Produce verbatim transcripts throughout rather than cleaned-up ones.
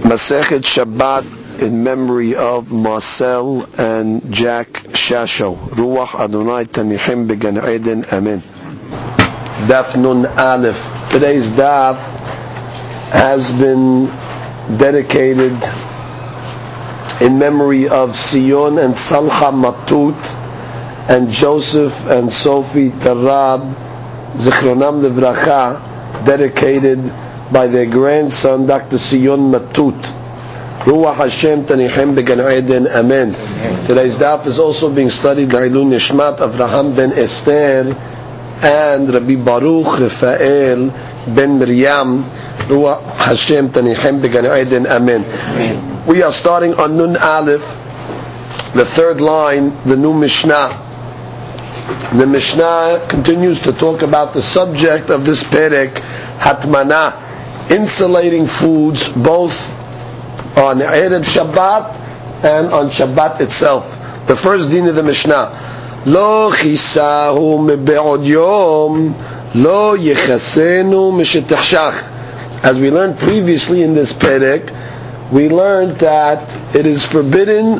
Masechet Shabbat in memory of Marcel and Jack Shasho. Ruach Adonai Tanihim Began Eden. Amen. Daf Nun Aleph. Today's daf has been dedicated in memory of Sion and Salha Matut and Joseph and Sophie Tarab Zichronam Livracha, dedicated by their grandson Doctor Sion Matut. Ruach Hashem Tanihim Began Eden. Amen. Today's daf is also being studied La'ilun Nishmat Avraham ben Esther and Rabbi Baruch Rafael ben Miriam. Ruach Hashem Tanihim Began Eden. Amen. Amen. We are starting on Nun Aleph, the third line, the new Mishnah. The Mishnah continues to talk about the subject of this perek, Hatmana, insulating foods both on Erev Shabbat and on Shabbat itself. The first din of the Mishnah, Lo chisahu mebe'od yom, lo yechasenu mishetachshach. As we learned previously in this perek, we learned that it is forbidden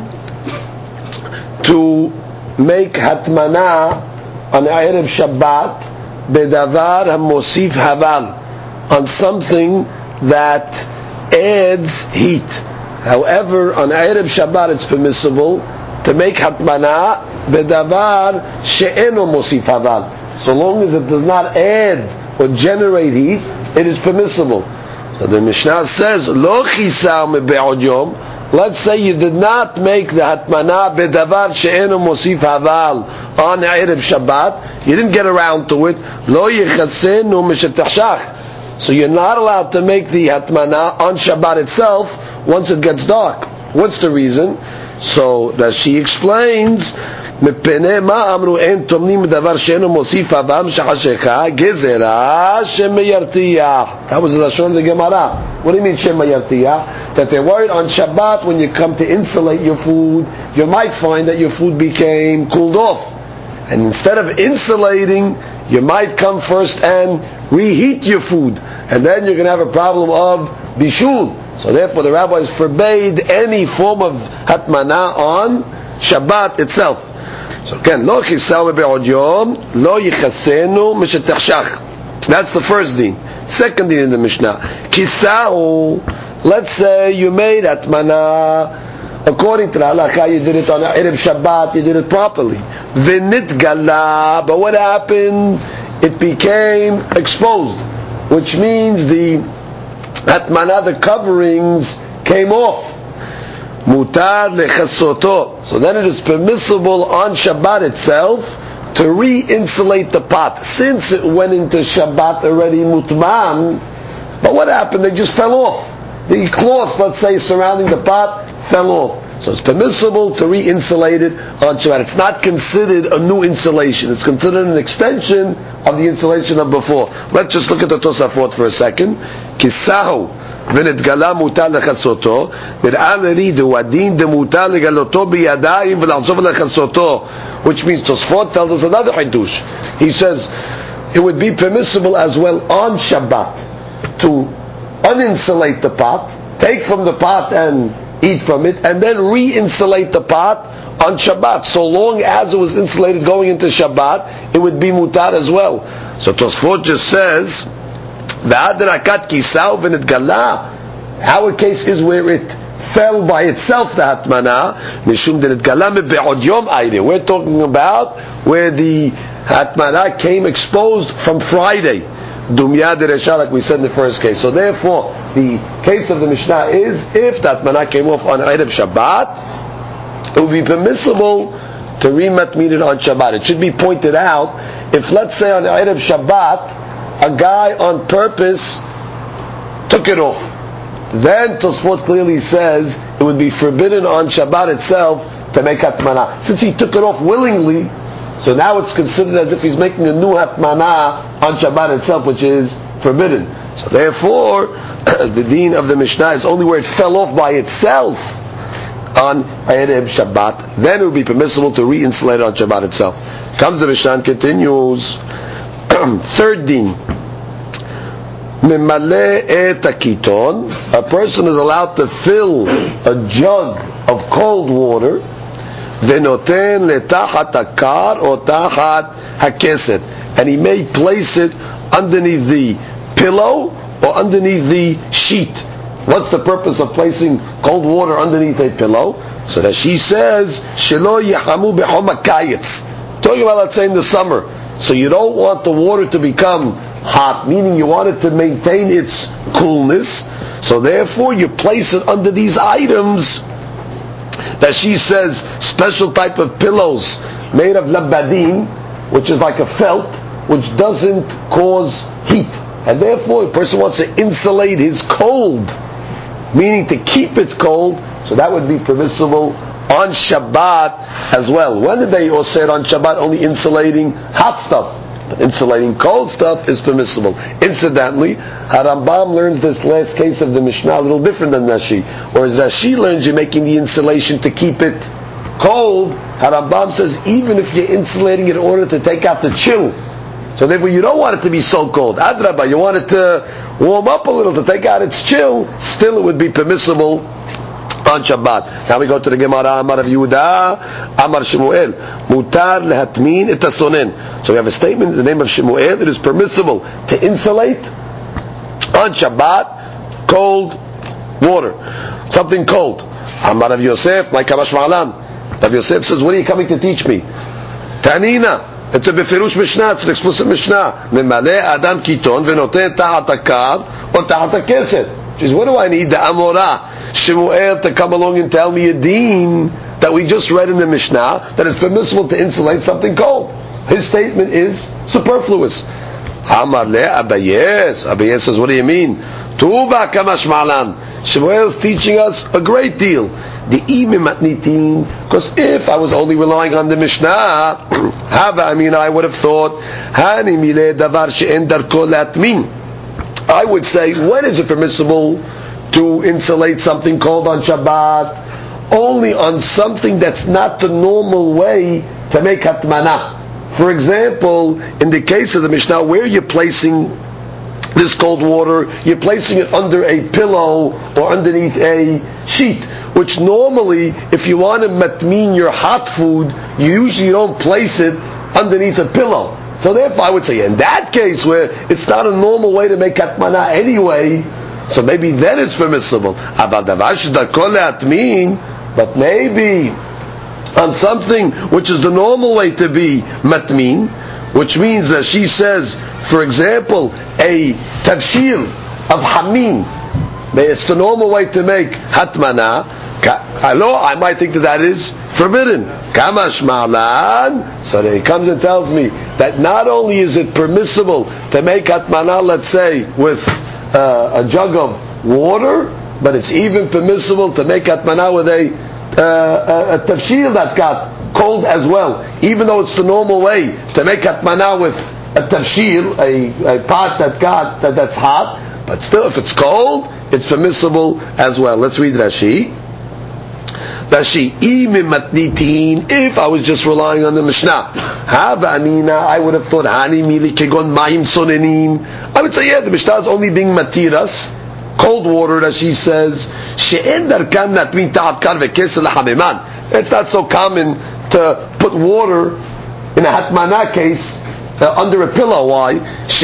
to make hatmana on Erev Shabbat bedavar hamosif haval, on something that adds heat. However, on Erev Shabbat it's permissible to make hatmana bedavar she'eno mosif haval. So long as it does not add or generate heat, it is permissible. So the Mishnah says, Lo chisar mebe'od yom. Let's say you did not make the hatmana bedavar she'eno mosif haval on Erev Shabbat. You didn't get around to it. Lo yichasenu mishetachshach. So you're not allowed to make the hatmana on Shabbat itself once it gets dark. What's the reason? So that she explains, that was the Lashon of the Gemara. What do you mean Shema Yartiyah? That they're worried on Shabbat when you come to insulate your food, you might find that your food became cooled off. And instead of insulating, you might come first and reheat your food, and then you're going to have a problem of bishul. So therefore the rabbis forbade any form of hatmana on Shabbat itself. So again, lo chisahu be'od yom, lo yichasenu mishetachshach. That's the first din. Second din in the Mishnah, chisahu. Let's say you made hatmana according to the halakha, you did it on Erev Shabbat, you did it properly. V'nit gala, but what happened? It became exposed, which means the hatmana, the coverings, came off. Mutar lechasoto. So then it is permissible on Shabbat itself to re-insulate the pot, since it went into Shabbat already mutman. But what happened? They just fell off. The cloth, let's say, surrounding the pot fell off. So it's permissible to re-insulate it on Shabbat. It's not considered a new insulation. It's considered an extension of the insulation of before. Let's just look at the Tosafot for a second. Kisahu v'nitgala mutar lechasoto nir'a l'ridu adin demutar legaloto biyadayim v'la'zov lechasoto, which means Tosafot tells us another hidush. He says it would be permissible as well on Shabbat to uninsulate the pot, take from the pot and eat from it, and then re-insulate the pot on Shabbat. So long as it was insulated going into Shabbat, it would be mutar as well. So Tosfot just says, "V'adrakat kisau v'nitgala." Our case is where it fell by itself, the hatmana. Mishum denitgala mebe'od yom ayre. We're talking about where the hatmana came exposed from Friday. Dumya deresha, like we said in the first case. So therefore, the case of the Mishnah is, if that hatmana came off on Erev Shabbat, it would be permissible to re-matmin it on Shabbat. It should be pointed out, if let's say on Erev Shabbat, a guy on purpose took it off, then Tosfot clearly says it would be forbidden on Shabbat itself to make hatmana. Since he took it off willingly, so now it's considered as if he's making a new hatmana on Shabbat itself, which is forbidden. So therefore, the deen of the Mishnah is only where it fell off by itself on Erev Shabbat. Then it would be permissible to re-insulate it on Shabbat itself. Comes the Mishnah and continues. Third deen. Mimale et akiton. A person is allowed to fill a jug of cold water. Venoten letachat hakar or tachat hakeset, and he may place it underneath the pillow or underneath the sheet. What's the purpose of placing cold water underneath a pillow? So that she says, Shelo yihamu b'chom hakayetz. Talking about, let's say, in the summer. So you don't want the water to become hot, meaning you want it to maintain its coolness. So therefore you place it under these items that she says, special type of pillows made of labadin, which is like a felt, which doesn't cause heat. And therefore a person wants to insulate his cold, meaning to keep it cold, so that would be permissible on Shabbat as well. When did they all say it on Shabbat? Only insulating hot stuff. But insulating cold stuff is permissible. Incidentally, Harambam learns this last case of the Mishnah a little different than Rashi. Whereas Rashi learns you're making the insulation to keep it cold. Harambam says even if you're insulating it in order to take out the chill, so therefore you don't want it to be so cold. Adrabah, you want it to warm up a little to take out its chill, still it would be permissible on Shabbat. Now we go to the Gemara. Amar of Yehuda, Amar Shemuel, Mutar lehatmin et hasonen. So we have a statement in the name of Shemuel. It is permissible to insulate on Shabbat cold water, something cold. Amar of Yosef, my Kamash Ma'alan. Rav Yosef says, what are you coming to teach me? Tanina. It's a befirush Mishnah, it's an explicit Mishnah. Memale Adam Kiton venoten tahat hakar or tahat hakeset. She says, what do I need the Amorah Shemuel to come along and tell me a deen that we just read in the Mishnah that it's permissible to insulate something cold? His statement is superfluous. Amar le Abayes. Abayes says, what do you mean? Tuba kamash ma'alan. Shemuel is teaching us a great deal. The matnitin, because if I was only relying on the Mishnah, Hava, I mean, I would have thought, Hani mile davar she'en darko latmin. I would say, when is it permissible to insulate something cold on Shabbat? Only on something that's not the normal way to make hatmana. For example, in the case of the Mishnah, where you're placing this cold water, you're placing it under a pillow or underneath a sheet, which normally, if you want to matmin your hot food, you usually don't place it underneath a pillow. So therefore I would say, in that case where it's not a normal way to make hatmana anyway, so maybe then it's permissible. But maybe on something which is the normal way to be matmin, which means that she says, for example, a tafshil of hamim, it's the normal way to make hatmana, hello, I might think that that is forbidden. Kamash ma'lan. So he comes and tells me that not only is it permissible to make hatmana, let's say, with uh, a jug of water, but it's even permissible to make hatmana with a, uh, a, a tafshil that got cold as well. Even though it's the normal way to make hatmana with a tafshil, a, a pot that got that, that's hot, but still if it's cold, it's permissible as well. Let's read Rashi. Rashi, if I was just relying on the Mishnah, I would have thought, I would say, yeah, the Mishnah is only being matiras, cold water, that she says, it's not so common to put water in a hatmana case uh, under a pillow. Why?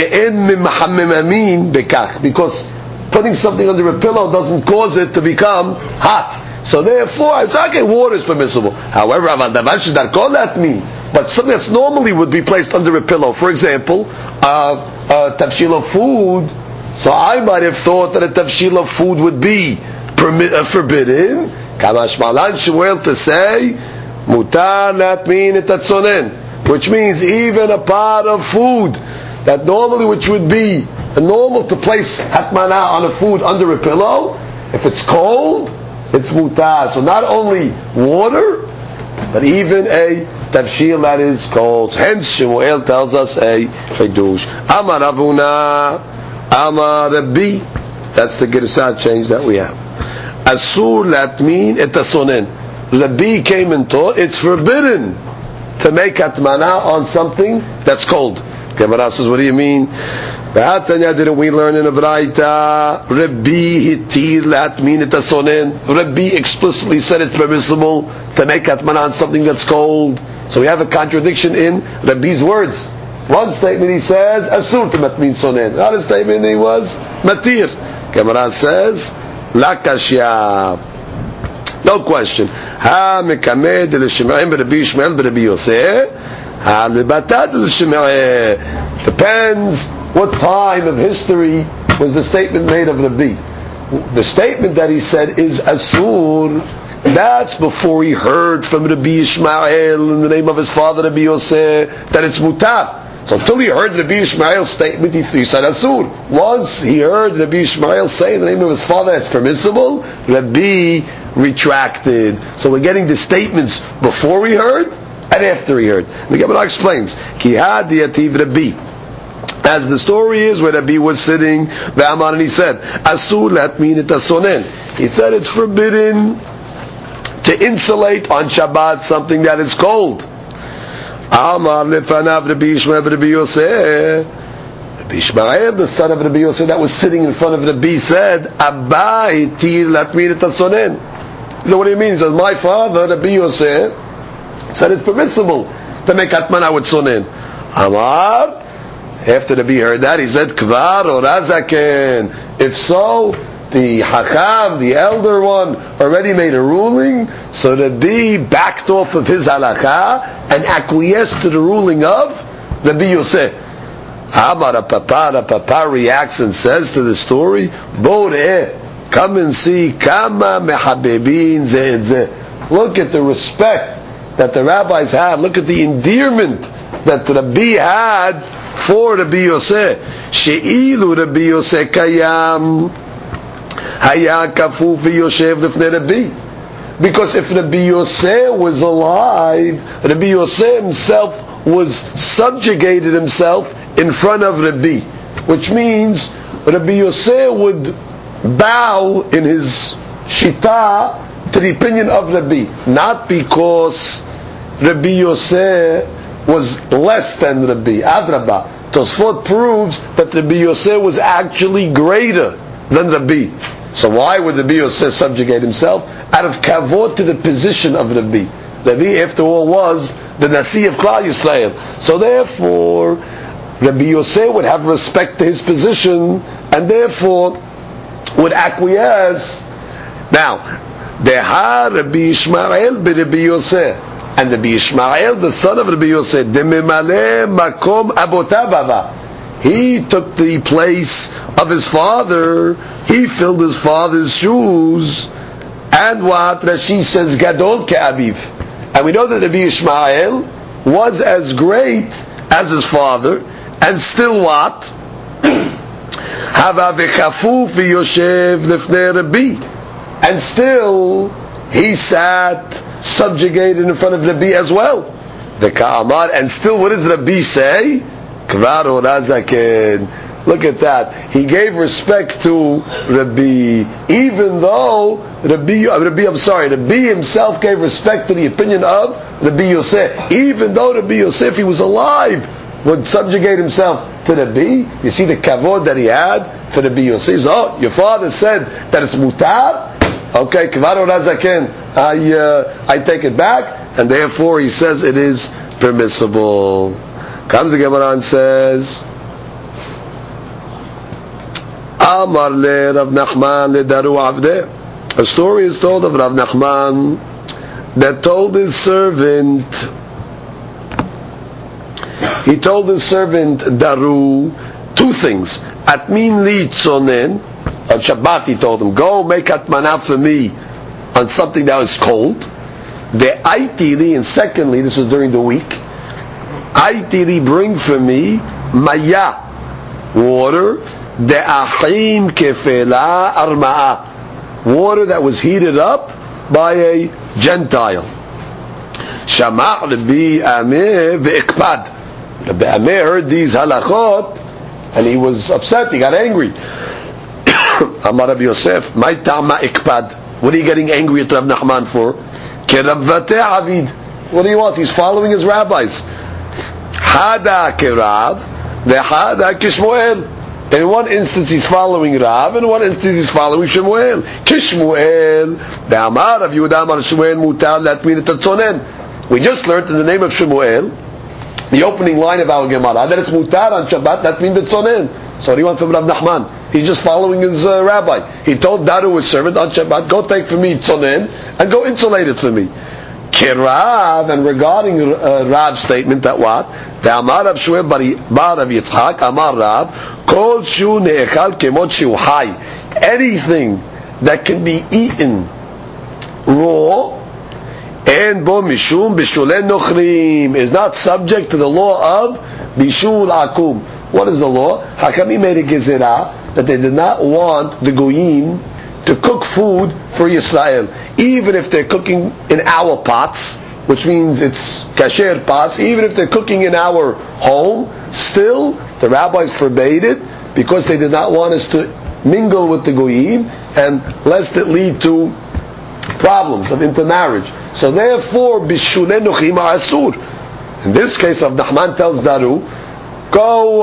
Because putting something under a pillow doesn't cause it to become hot. So therefore, it's okay, water is permissible. However, but something that's normally would be placed under a pillow, for example, uh, a tafshil of food, so I might have thought that a tafshil of food would be permi- uh, forbidden. Kamash malan Shemuel to say, mutar latmin et hatzonen, which means even a pot of food that normally, which would be normal to place hatmana on a food under a pillow, if it's cold, it's mutar. So not only water, but even a tafshil that is cold. Hence Shemuel tells us a chidush. Amar Avuna, Amar Rabbi. That's the Girsat change that we have. Asur latmin et hasonen. Rabbi came and taught it's forbidden to make hatmana on something that's cold. Gemara says, what do you mean? V'hatanya, didn't we learn in a Braita? Rabbi hitir latmin et asonen. Rabbi explicitly said it's permissible to make atmana on something that's cold. So we have a contradiction in Rabbi's words. One statement he says, asur to matmin sonen. Another statement he was matir. Gemara says, la kashya. No question. Ha mekamed l'shema'im b'Rabbi Yishmael b'Rabbi Yosef. Ha libatad l'shema'eh. Depends what time of history was the statement made of Rabbi. The statement that he said is asur. That's before he heard from Rabbi Yishmael in the name of his father Rabbi Yosef that it's mutar. So until he heard Rabbi Yishmael's statement, he, he said asur. Once he heard Rabbi Yishmael say in the name of his father it's permissible, Rabbi retracted. So we're getting the statements before he heard and after he heard. The Gemara explains, Ki had yativ Rabbi. As the story is, where Rabbi was sitting, Ve'amar, and he said, asur latmin et asonen. He said it's forbidden to insulate on Shabbat something that is cold. Amar lefanav Rabbi Yishmael Rabbi Yosef. Rabbi Yishmael, the son of Rabbi Yosef, that was sitting in front of Rabbi, said, Abba hitir latmin et asonen. He said, what do you mean? He said, my father, Rabbi Yosef, said it's permissible to make atmana with sonen. Amar, after Rabbi heard that, he said, Kvar or Azaken. If so, the Hakam, the elder one, already made a ruling, so Rabbi backed off of his halakha and acquiesced to the ruling of Rabbi Yosef. Amar Papa, Papa reacts and says to the story, Boreh, come and see, Kama mehabebin ze et ze. Look at the respect that the rabbis had. Look at the endearment that Rabbi had for Rabbi Yosef. She'ilu Rabbi Yosef kayam. Because if Rabbi Yosef was alive, Rabbi Yosef himself was subjugated himself in front of Rabbi, which means Rabbi Yosef would bow in his shita to the opinion of Rabbi, not because Rabbi Yosef was less than Rabbi. Adrabah, Tosfot proves that Rabbi Yosef was actually greater than Rabbi. So why would Rabbi Yosef subjugate himself? Out of kavod to the position of Rabbi. Rabbi, after all, was the Nasi of Klal Yisrael. So therefore, Rabbi Yosef would have respect to his position, and therefore would acquiesce. Now, Deha Rabbi Yishmael be Rabbi Yosef, and Rabbi Yishmael, the son of Rabbi Yosef, Dememale Makom Abotavava. He took the place of his father. He filled his father's shoes. And what Rashi says, Gadol ke'aviv. And we know that Rabbi Yishmael was as great as his father, and still what? Hava v'chafuf v'yoshev lefnei Rabbi. And still, he sat subjugated in front of Rabbi as well. The Ka'amar, and still what does Rabbi say? Kvar or Azaken. Look at that. He gave respect to Rabbi, even though Rabbi, Rabbi, I'm sorry, Rabbi himself gave respect to the opinion of Rabbi Yosef. Even though Rabbi Yosef, he was alive, would subjugate himself to Rabbi. You see the kavod that he had for Rabbi Yosef. Oh, your father said that it's mutar. Okay, Kvar or Azaken. I uh, I take it back, and therefore he says it is permissible. Comes the Gemara and says, Amar le Rav Nachman le Daru Avdeh. A story is told of Rav Nachman that told his servant, he told his servant Daru two things. Atmin li tzonen, on Shabbat he told him, go make atmana for me on something that was cold. The aitili, and secondly, this was during the week, aitili, bring for me maya, water, de'achim kefela arma'a, water that was heated up by a Gentile. Shama' Rabbi Amir ve'ikpad. Rabbi Amir heard these halachot and he was upset, he got angry. Amar Rabbi Yosef, my ta'ma ikpad. What are you getting angry at Rav Nachman for? Kerabvate avid. What do you want? He's following his rabbis. Hada kerav ve'hada kishmoel. In one instance he's following Rav, in one instance he's following Shemuel. Kishmuel, the Amar of Yehuda Amar Shemuel mutar latmin etzonen. We just learned in the name of Shemuel, the opening line of our Gemara, that it's mutar on Shabbat latmin etzonen. So what do you want from Rav Nachman? He's just following his uh, rabbi. He told Daru, his servant, on Shabbat, go take for me tzonen and go insulate it for me. Kirav, and regarding uh, Rav's statement that what? The Amar of Shmuel bar of Yitzhak, Amar Rav, Kol shu ne'echal kemot shu hai. Anything that can be eaten raw, and bo mishum bishulei nochrim, is not subject to the law of bishul akum. What is the law? Hakamim made a gezerah that they did not want the goyim to cook food for Yisrael, even if they're cooking in our pots, which means it's kasher pots, even if they're cooking in our home, still the rabbis forbade it because they did not want us to mingle with the goyim, and lest it lead to problems of intermarriage. So therefore, bishulei nochrim are asur. In this case, Rav Nachman tells Daru, go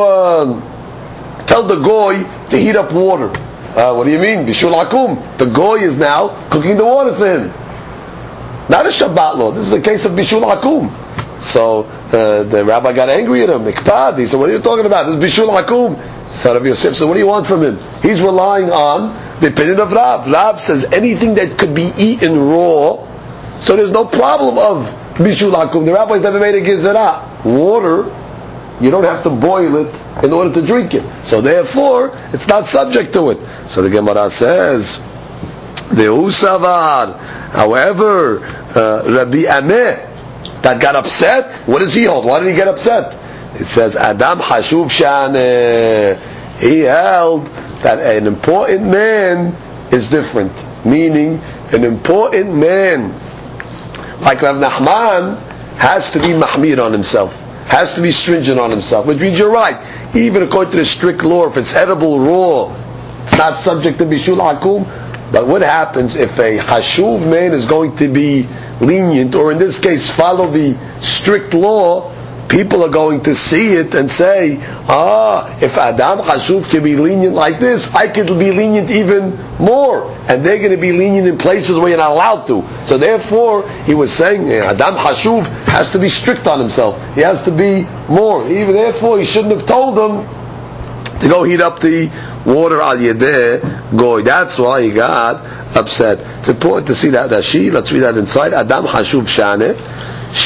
uh, tell the goy to heat up water. Uh, what do you mean? Bishul akum. The goy is now cooking the water for him. Not a Shabbat law. This is a case of bishul akum. So uh, the rabbi got angry at him. Mikpad. He said, "What are you talking about? This is bishul akum." Son of Yosef said, "What do you want from him?" He's relying on the opinion of Rav. Rav says anything that could be eaten raw, so there's no problem of bishul akum. The rabbis never made a gezerah. Water, you don't have to boil it in order to drink it. So therefore, it's not subject to it. So the Gemara says, the Usavar, however, uh, Rabbi Ameh, that got upset, what does he hold? Why did he get upset? It says, Adam Hashuv Shaneh. He held that an important man is different. Meaning, an important man, like Rav Nachman, has to be mahmir on himself. Has to be stringent on himself. Which means you're right. Even according to the strict law, if it's edible raw, it's not subject to bishul akum. But what happens if a hashuv man is going to be lenient, or in this case follow the strict law? People are going to see it and say, ah, if Adam Hashuv can be lenient like this, I could be lenient even more. And they're going to be lenient in places where you're not allowed to. So therefore, he was saying, Adam Hashuv has to be strict on himself. He has to be more. Even therefore, he shouldn't have told them to go heat up the water al yedeh goy. That's why he got upset. It's important to see that Rashi. Let's read that inside. Adam Hashuv Shaneh.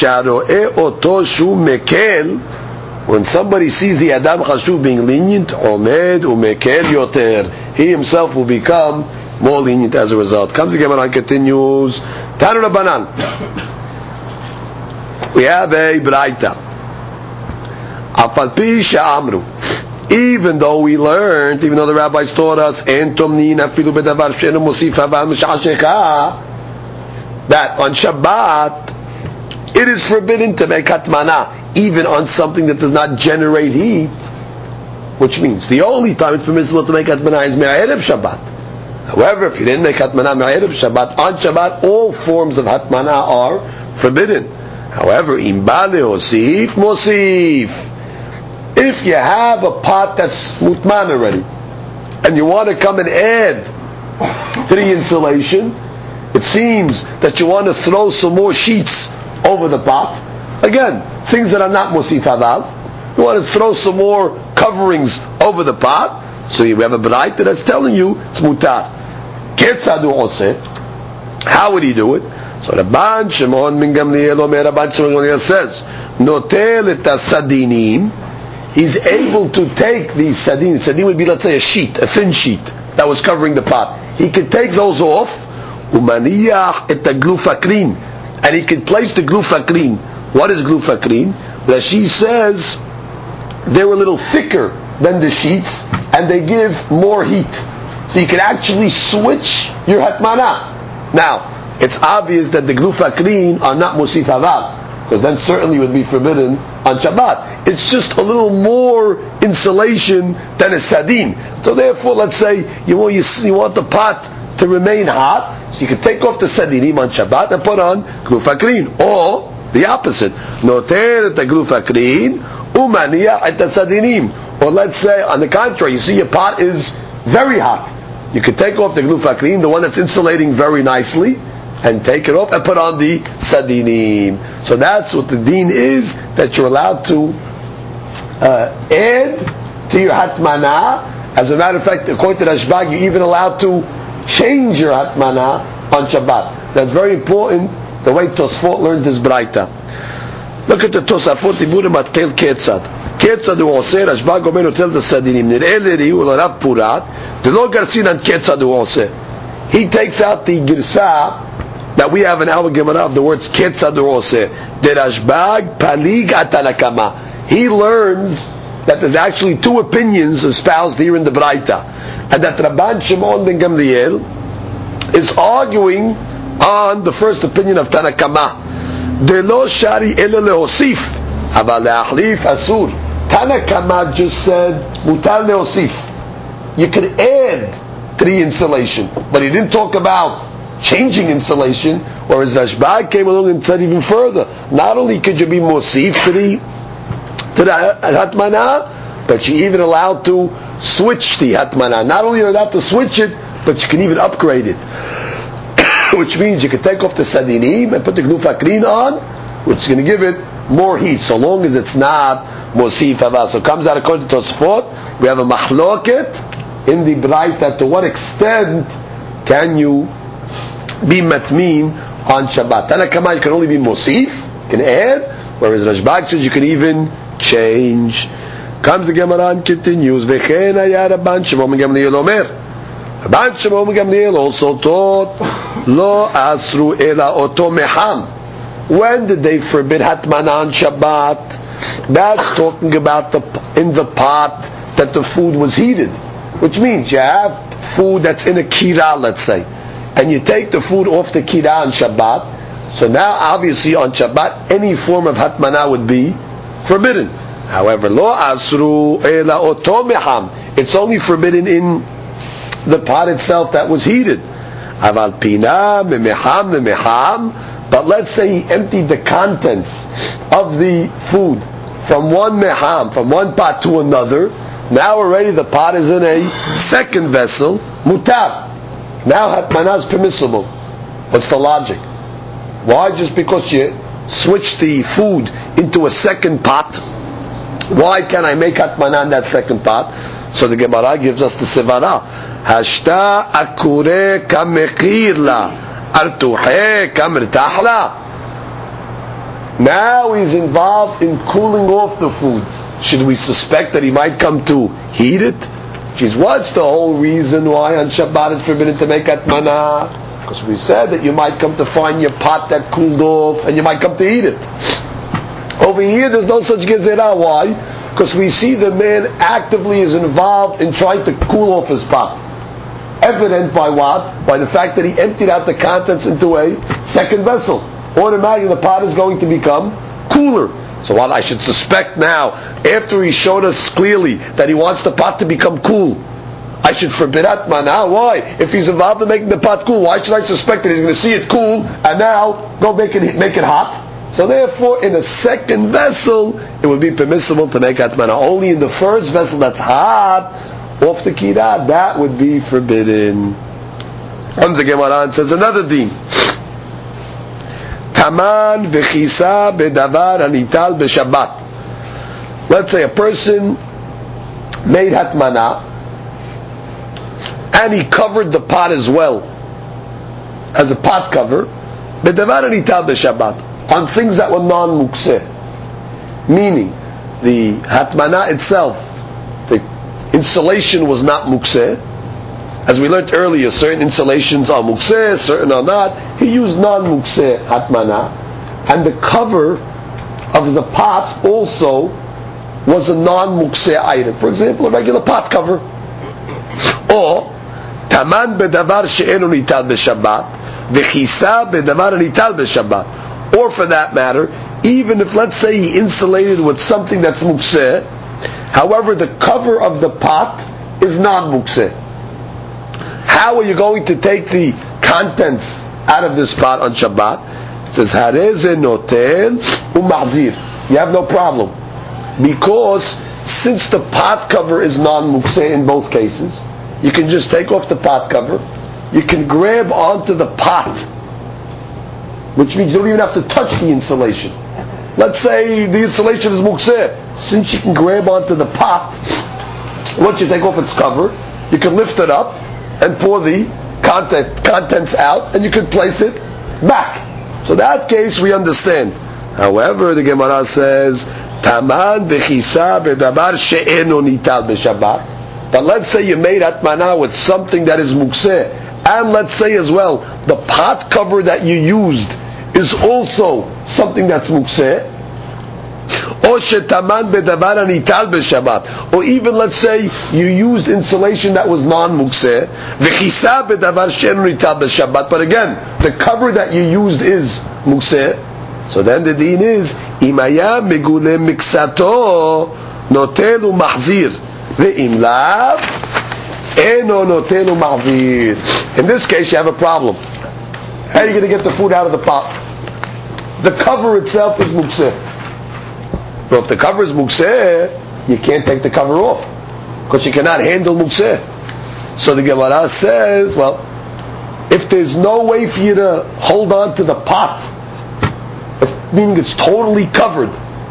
When somebody sees the Adam Hashuv being lenient, Omed umekel yoter, he himself will become more lenient as a result. Comes the Gemara and continues. Tanu Rabbanan. We have a Braita. Afal pi she'amru. Even though we learned, even though the rabbis taught us, entom nina filu bedavar she'enu mosif haval mish'ashecha, that on Shabbat it is forbidden to make hatmana, even on something that does not generate heat, which means the only time it's permissible to make hatmana is me'erev Shabbat. However, if you didn't make hatmana me'erev Shabbat, on Shabbat all forms of hatmana are forbidden. However, im ba leosif mosif, if you have a pot that's mutman already, and you want to come and add to the insulation, it seems that you want to throw some more sheets over the pot. Again, things that are not Mosif Haval. You want to throw some more coverings over the pot. So you have a Braita that's telling you it's mutar. Ketzadu oseh. How would he do it? So Rabban Shimon ben Gamliel Omer Rabban Shimon ben Gamliel says, Notel et sadinim. He's able to take these sadin. Sadin would be, let's say, a sheet, a thin sheet that was covering the pot. He could take those off. Umaniyah et glufakrin. And he could place the glufakrin. What is glufakrin? Rashi says they were a little thicker than the sheets, and they give more heat. So you can actually switch your hatmana. Now, it's obvious that the glufakrin are not musif haval, because then certainly it would be forbidden on Shabbat. It's just a little more insulation than a sadin. So therefore, let's say you want, you, you want the pot to remain hot, so you can take off the sadinim on Shabbat and put on glufakrin. Or the opposite. Noter et glufakrin umaniya et sadinim. Or let's say, on the contrary, you see your pot is very hot. You could take off the glufakrin, the one that's insulating very nicely, and take it off and put on the sadinim. So that's what the deen is, that you're allowed to uh, add to your hatmana. As a matter of fact, according to Rashbag, you're even allowed to change your hatmana on Shabbat. That's very important, the way Tosfot learns this braita. Look at the Tosafot, Iburim Atkel Ketzad. Ketzad הוא עושה, רשב"ג אומר נוטל את הסדינים. נראה לרי הוא לרב פורת, ולא גרסין על כיצד הוא עושה. He takes out the girsa that we have in our Gemara of the words ketzad הוא עושה. The Rashbag palig atanakama. He learns that there's actually two opinions espoused here in the Braita, and that Rabban Shimon ben Gamliel is arguing on the first opinion of Tanakama. Delo shari ela leosif, aval leachlif asur. Tanakama just said mutar leosif. You could add to the insulation, but he didn't talk about changing insulation. Whereas Rashbag came along and said even further. Not only could you be mosif to the to the hatmana, but you're even allowed to switch the hatmana. Not only are you allowed to switch it, but you can even upgrade it. Which means you can take off the sadinim and put the glufakrin on, which is going to give it more heat, so long as it's not mosif hava. So it comes out according to Tosfot, we have a mahloket in the Braita, to what extent can you be matmin on Shabbat. Tanakama, you can only be mosif, you can add, whereas Rashbag says you can even change. Comes the Gemara and continues, V'chen haya Rabban Shimon ben Gamliel omer. Rabban Shimon ben Gamliel also taught, Lo asru ela oto meham. When did they forbid hatmana on Shabbat? That's talking about the in the pot that the food was heated. Which means you have food that's in a kira, let's say, and you take the food off the kira on Shabbat. So now obviously on Shabbat any form of hatmana would be forbidden. However, lo asru ela oto meham. It's only forbidden in the pot itself that was heated. Aval pina memeham memeham. But let's say he emptied the contents of the food from one meham, from one pot to another. Now already the pot is in a second vessel, mutar. Now hatmana is permissible. What's the logic? Why? Just because you switch the food into a second pot, why can I make hatmana in that second pot? So the Gemara gives us the sevara. Hashta akure kamekir la artuhe kamertah la. Now he's involved in cooling off the food. Should we suspect that he might come to heat it? Geez, what's the whole reason why on Shabbat it's forbidden to make hatmana? Because we said that you might come to find your pot that cooled off and you might come to eat it. Over here there's no such gezerah. Why? Because we see the man actively is involved in trying to cool off his pot. Evident by what? By the fact that he emptied out the contents into a second vessel. Automatically the pot is going to become cooler. So what I should suspect now, after he showed us clearly that he wants the pot to become cool, I should forbid hatmana. Why? If he's involved in making the pot cool, why should I suspect that he's going to see it cool and now go make it make it hot? So therefore, in a second vessel, it would be permissible to make hatmana. Only in the first vessel that's hot, off the kira, that would be forbidden. Comes the Gemara and says another deen. Taman v'chisa bedavar anital b'Shabbat. Let's say a person made hatmana and he covered the pot as well as a pot cover bedavar anital b'Shabbat on things that were non-mukseh, meaning the hatmana itself, the insulation was not mukseh. As we learned earlier, certain insulations are mukseh, certain are not. He used non-mukseh hatmana, and the cover of the pot also was a non-mukseh item. For example, a regular pot cover. Or taman bedavar she'enu nital b'Shabbat, v'chisa bedavar nital b'Shabbat. Or for that matter, even if let's say he insulated with something that's mukseh, however the cover of the pot is non-mukseh. How are you going to take the contents out of this pot on Shabbat? It says, Hareze notel umazir. You have no problem. Because since the pot cover is non-mukseh in both cases, you can just take off the pot cover, you can grab onto the pot, which means you don't even have to touch the insulation. Let's say the insulation is mukseh. Since you can grab onto the pot, once you take off its cover, you can lift it up and pour the content, contents out, and you can place it back. So that case we understand. However, the Gemara says, Taman v'chisa bedabar she'eno nital b'Shabbat. But let's say you made atmana with something that is mukseh, and let's say as well, the pot cover that you used is also something that's mukseh. Or shetaman bedabar nital b'Shabbat. Or even let's say you used insulation that was non-mukseh, v'chisa bedabar she'eno nital b'Shabbat. But again, the cover that you used is mukseh. So then the deen is imaya megule miksato notelu mahzir ve'im lav eno notelu mahzir. In this case, you have a problem. How are you going to get the food out of the pot? The cover itself is mukseh. But if the cover is mukseh, you can't take the cover off because you cannot handle mukseh. So the Gemara says, well, if there's no way for you to hold on to the pot, meaning it's totally covered,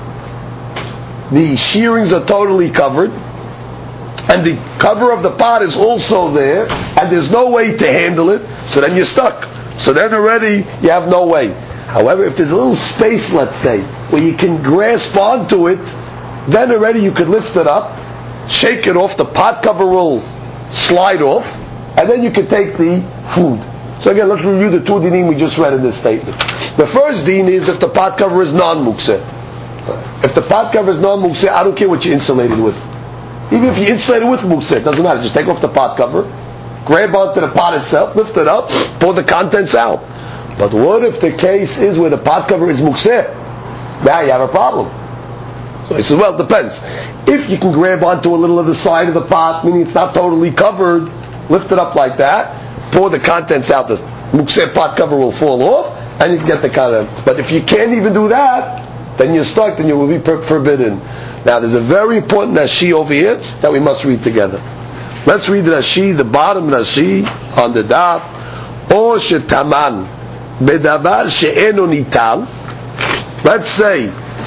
the shearings are totally covered, and the cover of the pot is also there, and there's no way to handle it, so then you're stuck. So then already you have no way. However, if there's a little space, let's say, where you can grasp onto it, then already you could lift it up, shake it off, the pot cover will slide off, and then you can take the food. So again, let's review the two dinim we just read in this statement. The first din is if the pot cover is non-mukseh. If the pot cover is non-mukseh, I don't care what you insulated with. Even if you insulated with mukseh, it doesn't matter. Just take off the pot cover, grab onto the pot itself, lift it up, pour the contents out. But what if the case is where the pot cover is mukseh? Now you have a problem. So he says, well, it depends. If you can grab onto a little of the side of the pot, meaning it's not totally covered, lift it up like that, pour the contents out, the mukseh pot cover will fall off, and you can get the contents. But if you can't even do that, then you're stuck, then you will be per- forbidden. Now there's a very important Rashi over here that we must read together. Let's read the Rashi, the bottom Rashi on the daf. O shetaman bedavar she'eno nital. Let's say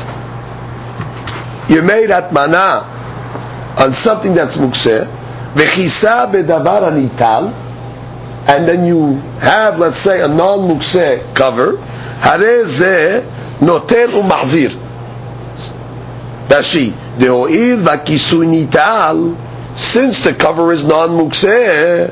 you made atmana on something that's mukseh, v'chisa bedavar nital, and then you have, let's say, a non-mukseh cover, hare ze notel umahzir. Rashi, de'o'il v'kisui nital, since the cover is non-mukseh,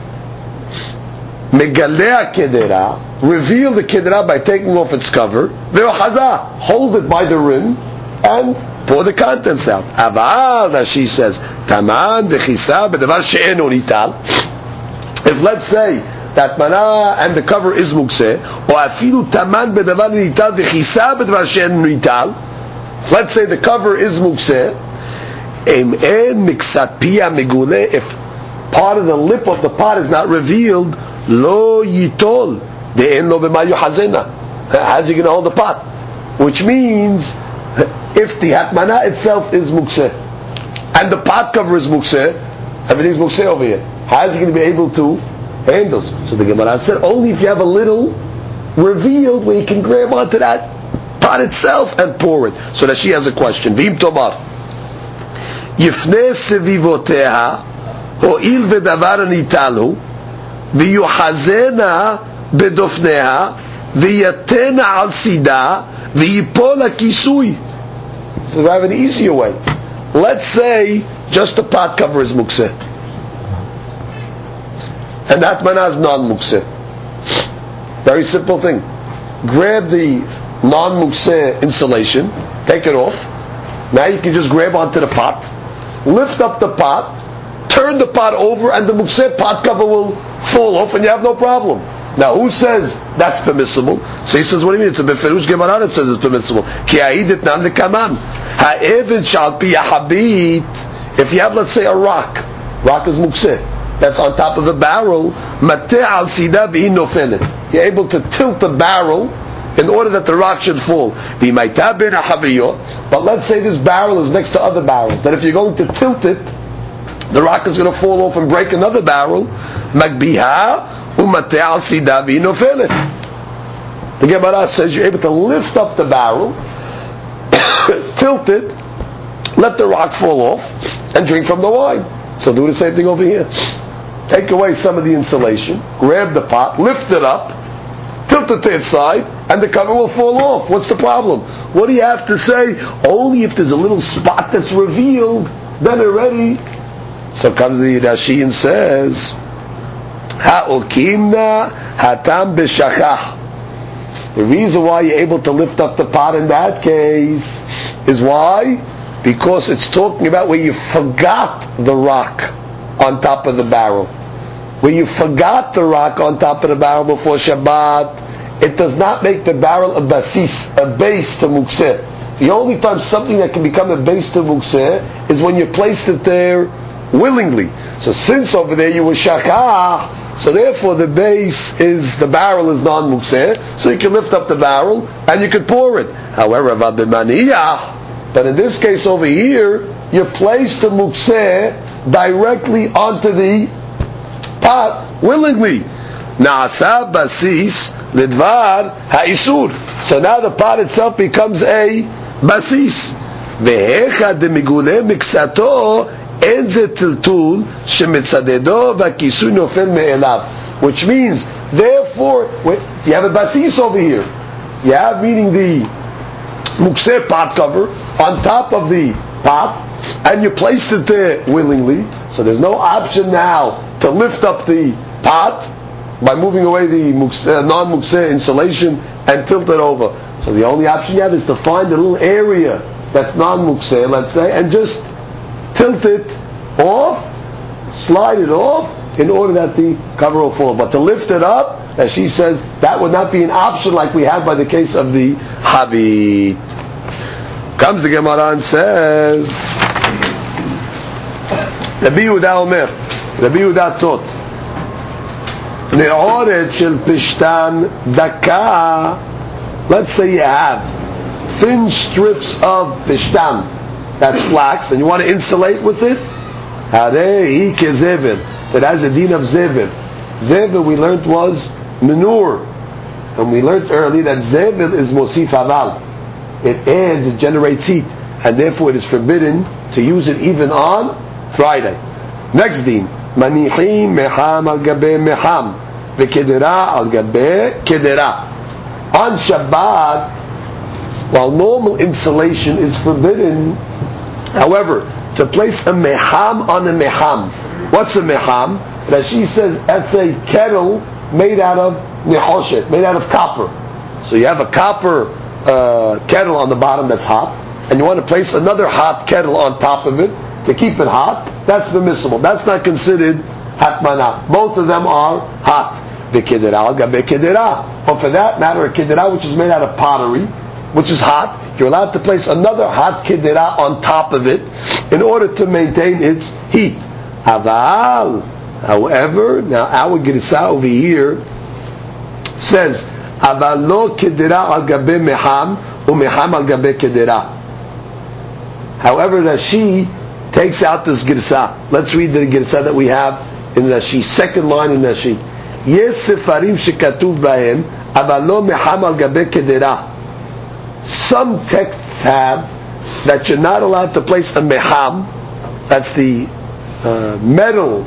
megalea kedera, reveal the kedera by taking off its cover, ve'ohaza, hold it by the rim, and pour the contents out. Aval, Rashi says, taman v'chisa bedavar she'eno nital. If let's say that mana and the cover is mukseh, or afilu taman bedavar nital v'chisa bedavar she'en nital, let's say the cover is mukseh, em en miksat pia megule, if part of the lip of the pot is not revealed, lo yitol de'en lo b'ma yuhazena. How's he going to hold the pot? Which means, if the hatmana itself is mukseh, and the pot cover is mukseh, everything's mukseh over here. How is he going to be able to handle? So the Gemara said, only if you have a little revealed where you can grab onto that pot itself and pour it. So that she has a question. V'im tomar yifnei sevivoteha ho'il v'davar nitalu v'yuhazena bedofneha v'yatena al sida v'yipol kisui. So we have an easier way. Let's say just the pot cover is mukseh, and that mana is non-mukseh. Very simple thing. Grab the non-mukseh insulation, take it off. Now you can just grab onto the pot, lift up the pot, turn the pot over, and the mukseh pot cover will fall off, and you have no problem. Now, who says that's permissible? So he says, what do you mean? It's a beferush Gemara that says it's permissible. Ki ha'idit nan lekaman. Ha'evin shal pi yahabit. If you have, let's say, a rock, rock is mukseh, that's on top of a barrel, mateh al sida v'hi nofelet. You're able to tilt the barrel in order that the rock should fall. But But let's say this barrel is next to other barrels, that if you're going to tilt it, the rock is going to fall off and break another barrel. Magbiha umate al sida v'inofelet. The Gemara says you're able to lift up the barrel, tilt it, let the rock fall off, and drink from the wine. So do the same thing over here. Take away some of the insulation, grab the pot, lift it up, tilt it to its side, and the cover will fall off. What's the problem? What do you have to say? Only if there's a little spot that's revealed, then already. So comes the Rashi and says, Ha'okimna hatam b'shachah. The reason why you're able to lift up the pot in that case is why? Because it's talking about where you forgot the rock on top of the barrel. Where you forgot the rock on top of the barrel before Shabbat, it does not make the barrel a basis, a base to mukseh. The only time something that can become a base to mukseh is when you placed it there willingly. So since over there you were shakah, so therefore the base is, the barrel is non-mukseh, so you can lift up the barrel and you can pour it. However, but in this case over here, you place the mukseh directly onto the pot willingly. Na'asa basis lidvar ha'isur. So now the pot itself becomes a basis. Vehecha demigule miksato enze tiltul shemitzadedo v'kisui nofel me'elav. Which means, therefore, you have a basis over here. You have, meaning the mukseh pot cover on top of the pot, and you placed it there willingly, so there's no option now to lift up the pot by moving away the mukseh, non-mukseh insulation and tilt it over. So the only option you have is to find a little area that's non-mukseh, let's say, and just tilt it off, slide it off, in order that the cover will fall. But to lift it up, as she says, that would not be an option like we had by the case of the habit. Comes the Gemara and says, Rabbi Yehuda Omer, Rabbi Yehuda taught, Ne'oret shel pishtan daka. Let's say you have thin strips of pishtan, that's flax, and you want to insulate with it. Harei kezevil, that has a din of zevil. Zevil we learned was manure, and we learned earlier that zevil is mosif aval. It adds, it generates heat, and therefore it is forbidden to use it even on Friday. Next din, manichim meham al gabe meham, v'kedera al gabe kedera. On Shabbat, while normal insulation is forbidden, however, to place a meham on a meham. What's a meham? Rashi says that's a kettle made out of nehoshet, made out of copper. So you have a copper uh, kettle on the bottom that's hot, and you want to place another hot kettle on top of it to keep it hot. That's permissible. That's not considered hatmana. Both of them are hot. V'kedera al gabe kedera. Or for that matter, a kedera which is made out of pottery, which is hot, you're allowed to place another hot kedera on top of it in order to maintain its heat. Aval, however, now our Girsa over here says, Aval lo kedera al gabe meham, u meham al gabe kedera. However, Rashi takes out this Girsa. Let's read the Girsa that we have in Rashi, second line in Rashi. Yes sefarim shekatuv bahem, aval lo meham al gabe kedera. Some texts have that you're not allowed to place a meham, that's the uh, metal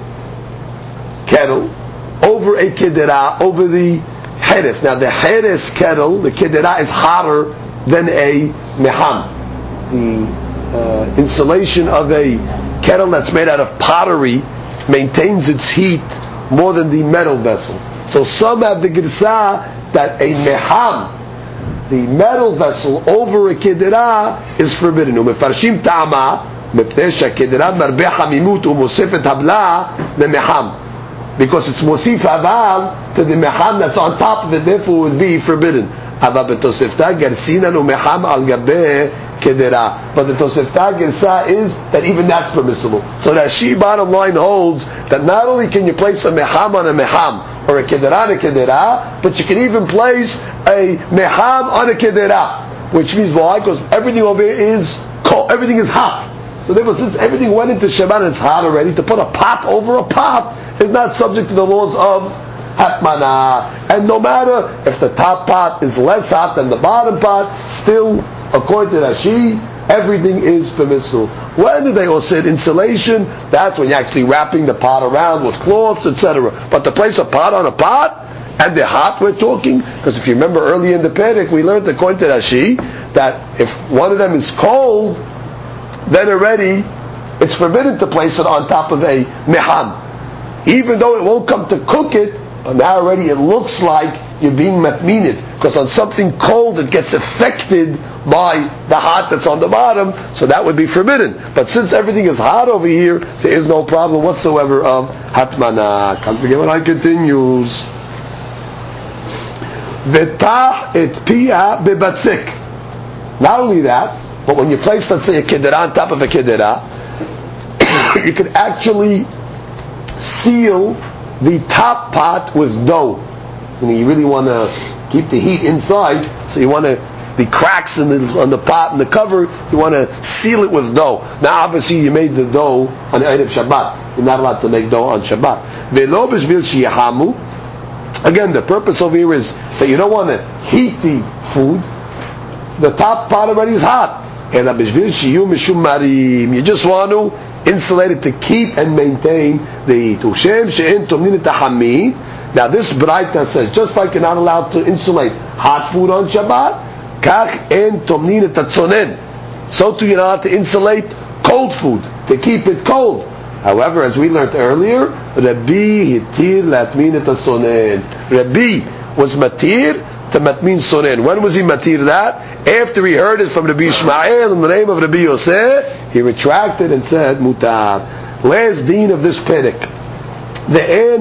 kettle, over a kedera, over the heres. Now the heres kettle, the kedera, is hotter than a meham. The uh, insulation of a kettle that's made out of pottery maintains its heat more than the metal vessel. So some have the girsa that a meham, the metal vessel over a kedera, is forbidden. Umefarshim ta'ama mepnei shekedera marbeh hamimut umosefet habla memeham, because it's mosif aval to the meham that's on top of it, therefore it would be forbidden. Ava betosefta gersinan umeham al gabe kedera. But the tosefta gersa is that even that's permissible. So Rashi bottom line holds that not only can you place a meham on a meham, or a kedera on a kedera, but you can even place a meham on a kedera. which means why? Because everything over here is cold, everything is hot. So therefore, since everything went into Shabbat and it's hot already, to put a pot over a pot is not subject to the laws of Hatmana. And no matter if the top pot is less hot than the bottom pot, still, according to Rashi, everything is permissible. When do they all say insulation? That's when you're actually wrapping the pot around with cloths, et cetera. But to place a pot on a pot, and they're hot, we're talking, because if you remember earlier in the Perek, we learned according to Rashi, that if one of them is cold, then already it's forbidden to place it on top of a mehan. Even though it won't come to cook it, but now already it looks like you're being matminid, because on something cold it gets affected by the hot that's on the bottom, so that would be forbidden. But since everything is hot over here, there is no problem whatsoever of hatmana. Comes again when I continues. Vetah et pia bebatzek. Not only that, but when you place, let's say, a kedera on top of a kedera, you can actually seal the top pot with dough. You know, you really want to keep the heat inside, so you want to, the cracks in the, on the pot and the cover, you want to seal it with dough. Now obviously you made the dough on the night of Shabbat. You're not allowed to make dough on Shabbat. Velo b'shvil shiyahamu. Again, the purpose over here is that you don't want to heat the food. The top pot already is hot. Ela b'shvil shiyu mishum marim. You just want to insulate it to keep and maintain the heat. Ushem she'en tomnin tahamid. Now this Braita says, just like you're not allowed to insulate hot food on Shabbat, kach en tomnin et hatzonen. So too you're not allowed to insulate cold food, to keep it cold. However, as we learned earlier, Rabbi hitir latmin et hatzonen. Rabbi was matir to matmin sonen. When was he matir that? After he heard it from Rabbi Ishmael in the name of Rabbi Yosef, he retracted and said, mutar. Last deen of this perek. The en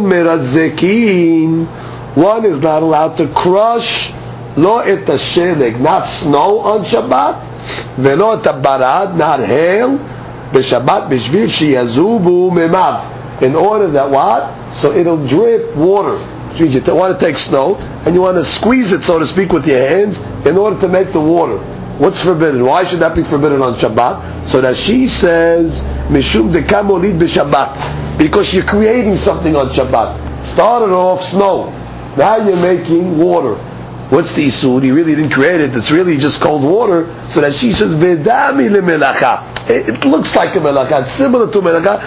meradzekin, one is not allowed to crush lo et hasheleg, not snow on Shabbat, velo et barad, not hail, b'Shabbat b'shvil sheyazubu memav, in order that what? So it'll drip water. Which means you want to take snow and you want to squeeze it, so to speak, with your hands in order to make the water. What's forbidden? Why should that be forbidden on Shabbat? So that she says, mishum dekamolid b'Shabbat. Because you're creating something on Shabbat. Started off snow. Now you're making water. What's the isur? You really didn't create it. It's really just cold water. So that she says, Vedami lemelacha. It looks like a melacha. It's similar to melacha.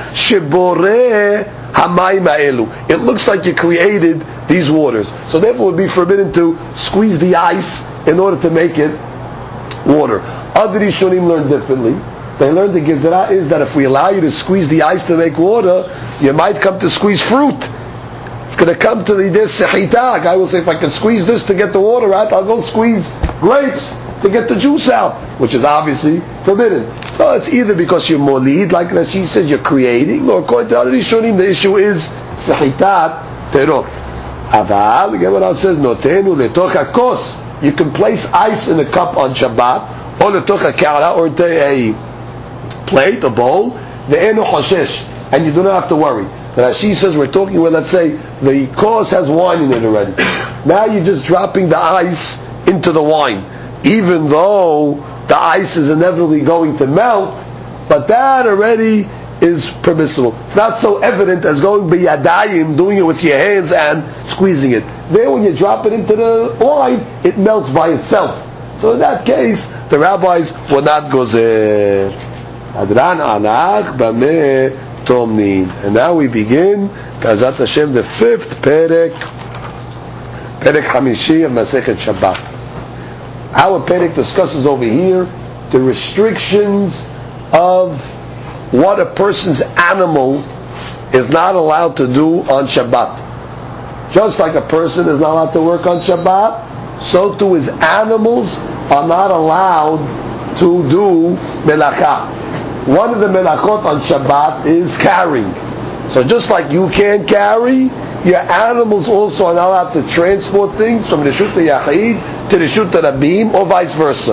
Shebore hamayim ha'elu. It looks like you created these waters. So therefore it would be forbidden to squeeze the ice in order to make it water. Other Rishonim learn differently. They learned the Gezerah is that if we allow you to squeeze the ice to make water, you might come to squeeze fruit. It's going to come to the this sehita. Guy will say, if I can squeeze this to get the water out, I'll go squeeze grapes to get the juice out, which is obviously forbidden. So it's either because you're molid, like Rashi says, you're creating, or according to other Rishonim, the issue is sehitat perot. Aval, the Gemara says, notenu letoch hakos. You can place ice in a cup on Shabbat, or letoch hakara, or into a plate, a bowl, the enu hoshesh, and you do not have to worry. Rashi says we're talking where, let's say, the course has wine in it already. Now you're just dropping the ice into the wine, even though the ice is inevitably going to melt, but that already is permissible. It's not so evident as going biyadayim, doing it with your hands and squeezing it. There, when you drop it into the wine, it melts by itself. So in that case, the rabbis will not go there. Adran anach b'meh tomnin. And now we begin, Kazat Hashem, the fifth perek, perek hamishi of Masechet Shabbat. Our perek discusses over here the restrictions of what a person's animal is not allowed to do on Shabbat. Just like a person is not allowed to work on Shabbat, so too his animals are not allowed to do melacha. One of the melachot on Shabbat is carrying. So just like you can't carry, your animals also are not allowed to transport things from the Reshut Yachid to the Reshut Rabim, or vice versa.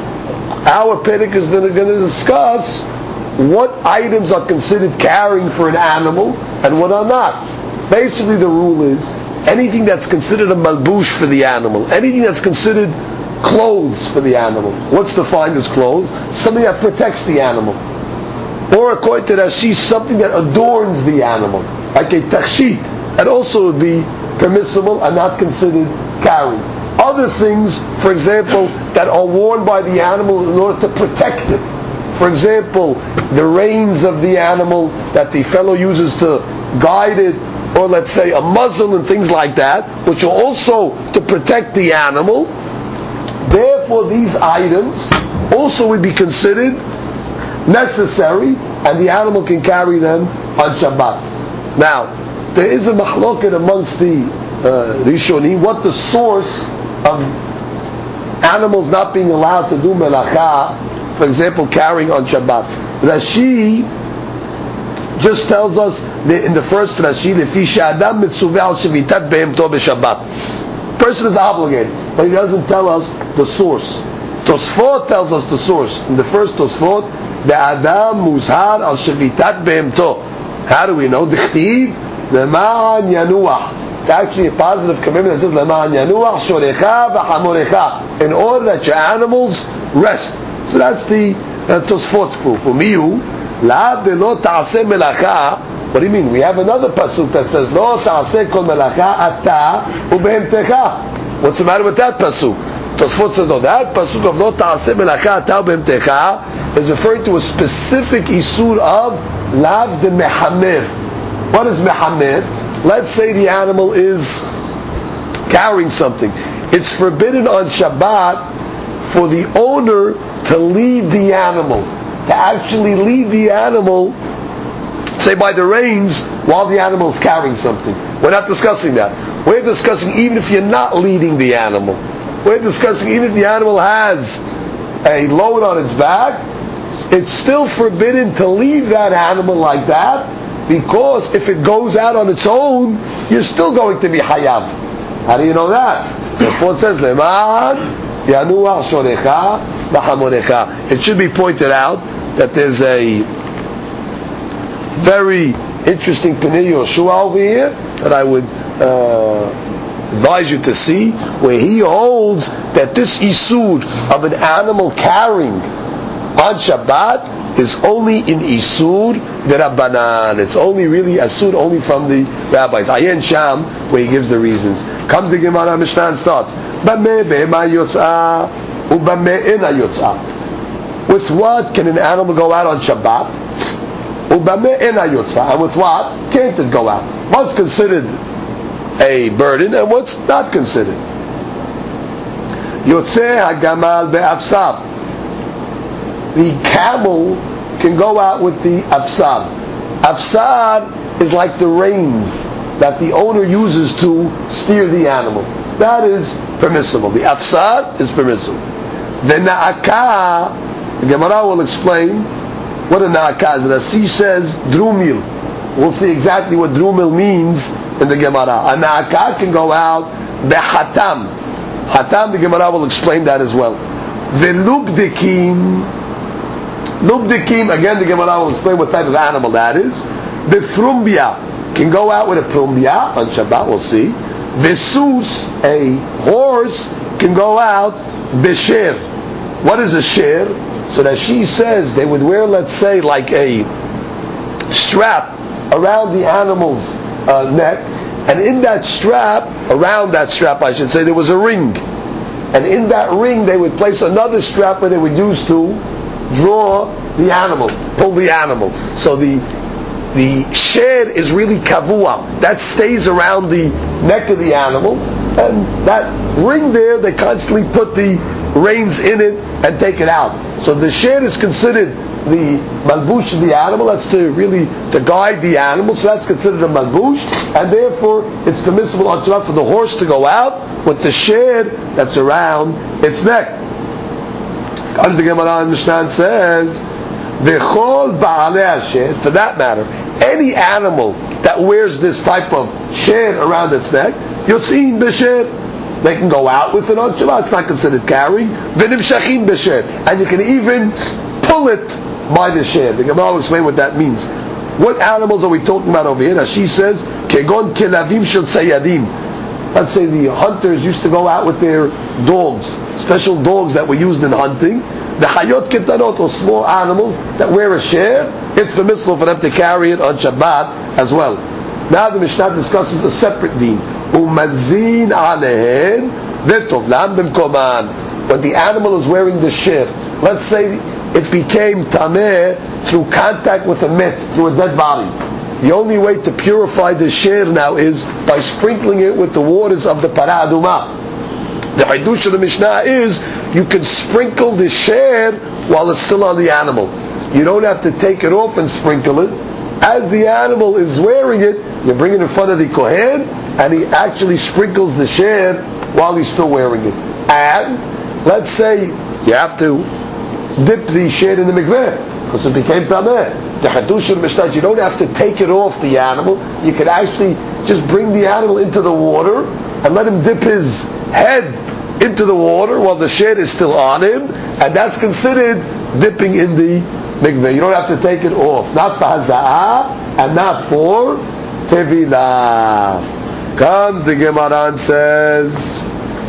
Our perek is going to discuss what items are considered carrying for an animal and what are not. Basically the rule is, anything that's considered a malbush for the animal, anything that's considered clothes for the animal. What's defined as clothes? Something that protects the animal. Or according to Rashi, something that adorns the animal, like a tachshit. That also would be permissible and not considered carrying. Other things, for example, that are worn by the animal in order to protect it. For example, the reins of the animal that the fellow uses to guide it, or let's say a muzzle and things like that, which are also to protect the animal. Therefore, these items also would be considered necessary, and the animal can carry them on Shabbat. Now, there is a mahloket amongst the uh, Rishonim, what the source of animals not being allowed to do melacha, for example, carrying on Shabbat. Rashi just tells us that in the first Rashi, lefi she'adam mitzuveh al shevitat behemto b'Shabbat. Person is obligated, but he doesn't tell us the source. Tosfot tells us the source. In the first Tosfot, the Adam muzhar al shevitat behemto. How do we know? Dichtiv lema'an yanuach. It's actually a positive commitment that says lema'an yanuach shorecha v'hamorecha, in order that your animals rest. So that's the uh, Tosfot's proof. Umiyu la velo ta'aseh melacha. What do you mean? We have another pasuk that says lo ta'aseh kol melacha ata ubehemtecha. What's the matter with that pasuk? Tosfot says no. That pasuk of lo ta'aseh melacha ata ubehemtecha is referring to a specific isur of lav de mehamer. What is mehamer? Let's say the animal is carrying something. It's forbidden on Shabbat for the owner to lead the animal, to actually lead the animal, say by the reins, while the animal is carrying something. We're not discussing that. We're discussing even if you're not leading the animal. We're discussing even if the animal has a load on its back, it's still forbidden to leave that animal like that, because if it goes out on its own, you're still going to be hayav. How do you know that? Therefore it says, Leman yanuach shorecha v'hamorecha. It should be pointed out that there's a very interesting Pnei Yoshua over here that I would uh, advise you to see, where he holds that this isur of an animal carrying on Shabbat is only in isur derabbanan. It's only really asur only from the rabbis. Ayin Sham, where he gives the reasons. Comes the Gemara Mishnah and starts. With what can an animal go out on Shabbat? And with what can't it go out? What's considered a burden and what's not considered? Yotzeh hagamal be'afsar. The camel can go out with the afsar. Afsar is like the reins that the owner uses to steer the animal. That is permissible. The afsar is permissible. The na'akah, the Gemara will explain what a na'akah is. Rashi says drumil. We'll see exactly what drumil means in the Gemara. A na'akah can go out behatam. Hatam, the Gemara will explain that as well. The lubdikim, lubdikim, again the Gemara will explain what type of animal that is. The frumbia can go out with a frumbia on Shabbat, we'll see. The sus, a horse, can go out besher. What is a sher? So that she says they would wear, let's say, like a strap around the animal's uh, neck, and in that strap, around that strap I should say, there was a ring. And in that ring they would place another strap where they would use to draw the animal, pull the animal. So the the sher is really kavua. That stays around the neck of the animal, and that ring there, they constantly put the reins in it and take it out. So the sher is considered the malbush of the animal. That's to really to guide the animal. So that's considered a malbush, and therefore it's permissible on Shabbat for the horse to go out with the sher that's around its neck. Comes the Gemara in Mishnah and says, "V'chol ba'alei hasher." For that matter, any animal that wears this type of sher around its neck, yotzin b'sher. They can go out with it on Shabbat. It's not considered carrying. V'nimshachim b'sher, and you can even pull it by the sher. The Gemara will explain what that means. What animals are we talking about over here? As she says, kegon kelavim shel sayadim. Let's say the hunters used to go out with their dogs, special dogs that were used in hunting. The hayot ketanot, or small animals that wear a shear, it's permissible for them to carry it on Shabbat as well. Now the Mishnah discusses a separate deen. Umazin alehen vetov lam b'mkoman. When the animal is wearing the shear, let's say it became tameh through contact with a met, through a dead body. The only way to purify the shear now is by sprinkling it with the waters of the para aduma. The Hidush of the Mishnah is you can sprinkle the shear while it's still on the animal. You don't have to take it off and sprinkle it. As the animal is wearing it, you bring it in front of the Kohen, and he actually sprinkles the shear while he's still wearing it. And let's say you have to dip the shear in the mikveh because it became tameh. The Hidush of the Mishnah is you don't have to take it off the animal. You can actually just bring the animal into the water and let him dip his head into the water while the shear is still on him, and that's considered dipping in the mikveh. You don't have to take it off. Not for haza'ah and not for tevilah. Comes the Gemara and says,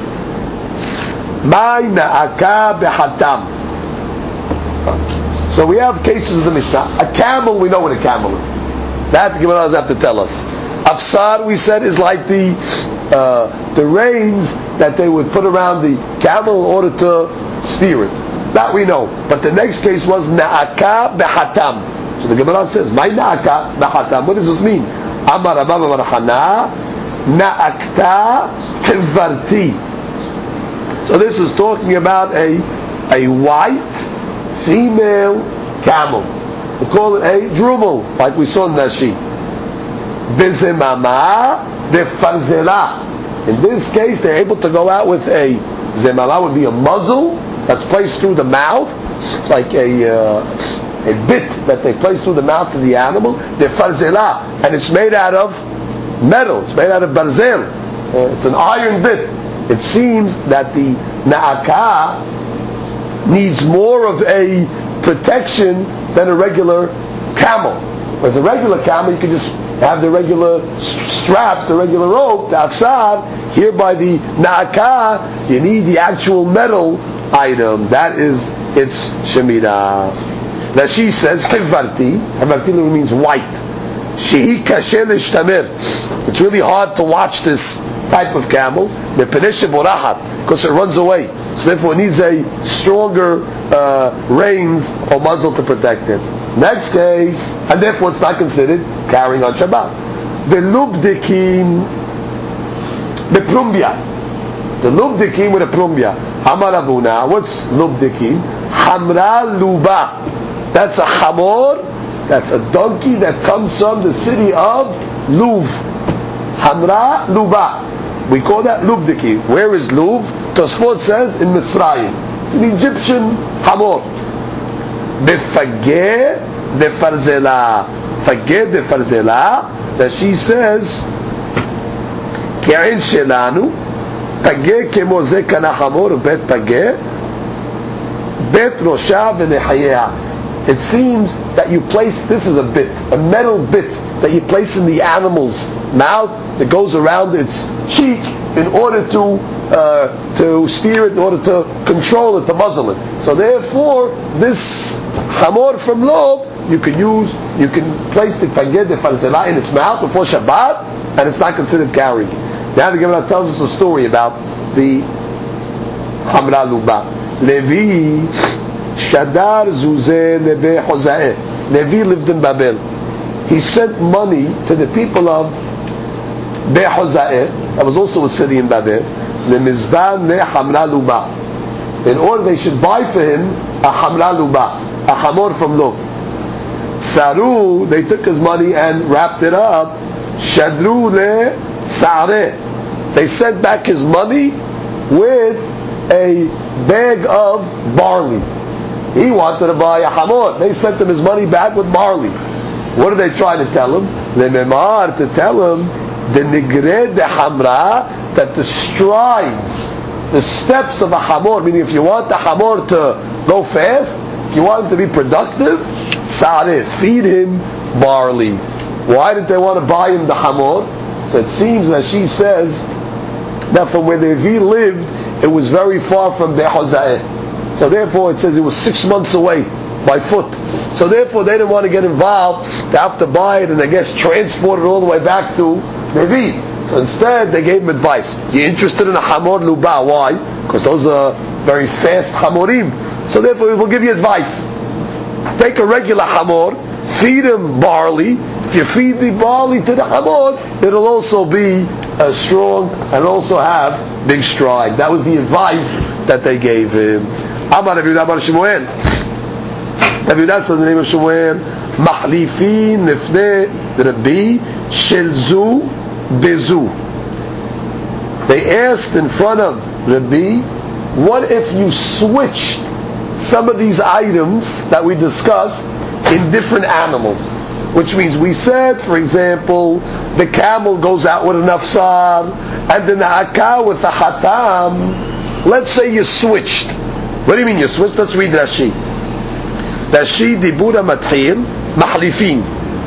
"Mai na'aka behatam." So we have cases of the Mishnah. A camel, we know what a camel is. That the Gemara doesn't have to tell us. Afsar, we said, is like the uh, the reins that they would put around the camel in order to steer it. That we know. But the next case was na'aka behatam. So the Gemara says, "My na'aka behatam." What does this mean? Amar Rabba bar Hana na'akta hivarti. So this is talking about a a white female camel. We call it a drumel, like we saw in Nashi. Bezemama de farzela. In this case, they're able to go out with a zemama, would be a muzzle that's placed through the mouth. It's like a uh, a bit that they place through the mouth of the animal. De farzela, and it's made out of metal. It's made out of barzel. Uh, it's an iron bit. It seems that the na'aka needs more of a protection than a regular camel. Whereas a regular camel, you can just have the regular straps, the regular rope, the afsar. Here by the na'aka, you need the actual metal item. That is its shemirah. Now she says, hivarti. Hivarti means white. Shehi kasher l'shtamer. It's really hard to watch this type of camel. Because it runs away. So therefore it needs a stronger uh, reins or muzzle to protect it. Next case, and therefore it's not considered carrying on Shabbat. The lubdikim, the prumbia. The lubdikim with a prumbia. Hamar Abuna, what's lubdikim? Hamra luba. That's a hamor, that's a donkey that comes from the city of Luv. Hamra luba. We call that lubdiki. Where is Luv? Tosfot says in Mitzrayim. It's an Egyptian hamor. Befageh de farzela. Fageh de farzela. That she says, Ke'in shelanu. Pageh kemo ze kana hamor bet pageh. Bet rosha v'nechayeh. It seems that you place, this is a bit, a metal bit that you place in the animal's mouth that goes around its cheek in order to uh, to steer it, in order to control it, to muzzle it. So therefore, this hamor from Lov, you can use, you can place the paged de farzela in its mouth before Shabbat, and it's not considered carrying. Now the Gemara tells us a story about the hamra luba. Levi shadar zuzeh lebe hozaeh. Levi lived in Babel. He sent money to the people of Behoza'eh, that was also a city in Babel, Lemizban ne Hamra Luba, in order they should buy for him a Hamra Luba, a Hamor from Lov. Saru, they took his money and wrapped it up. Shadru le Sa'areh, they sent back his money with a bag of barley. He wanted to buy a Hamor. They sent him his money back with barley. What are they trying to tell him? Lememar, to tell him the nigre de hamra, that the strides, the steps of a hamor, meaning if you want the hamor to go fast, if you want him to be productive, sareh, feed him barley. Why did they want to buy him the hamor? So it seems that she says that from where Levi lived, it was very far from Behoza'eh. So therefore it says it was six months away by foot. So therefore they didn't want to get involved to have to buy it and I guess transport it all the way back to Nevi. So instead they gave him advice. You're interested in a Hamor Luba. Why? Because those are very fast Hamorim. So therefore we'll give you advice. Take a regular Hamor, feed him barley. If you feed the barley to the Hamor, it'll also be uh, strong and also have big stride. That was the advice that they gave him. Amar Rabbi Yehuda Amar Shemuel. Rabbi Yehuda says the name of Shemuel, Mahlifin Nifnei Rabbi Shelzu Bezu. They asked in front of Rabbi, what if you switch some of these items that we discussed in different animals? Which means we said, for example, the camel goes out with an afsar and the na'aka with the hatam. Let's say you switched. What do you mean you switched? Let's read Rashi. Rashi dibura mathil mahlifin.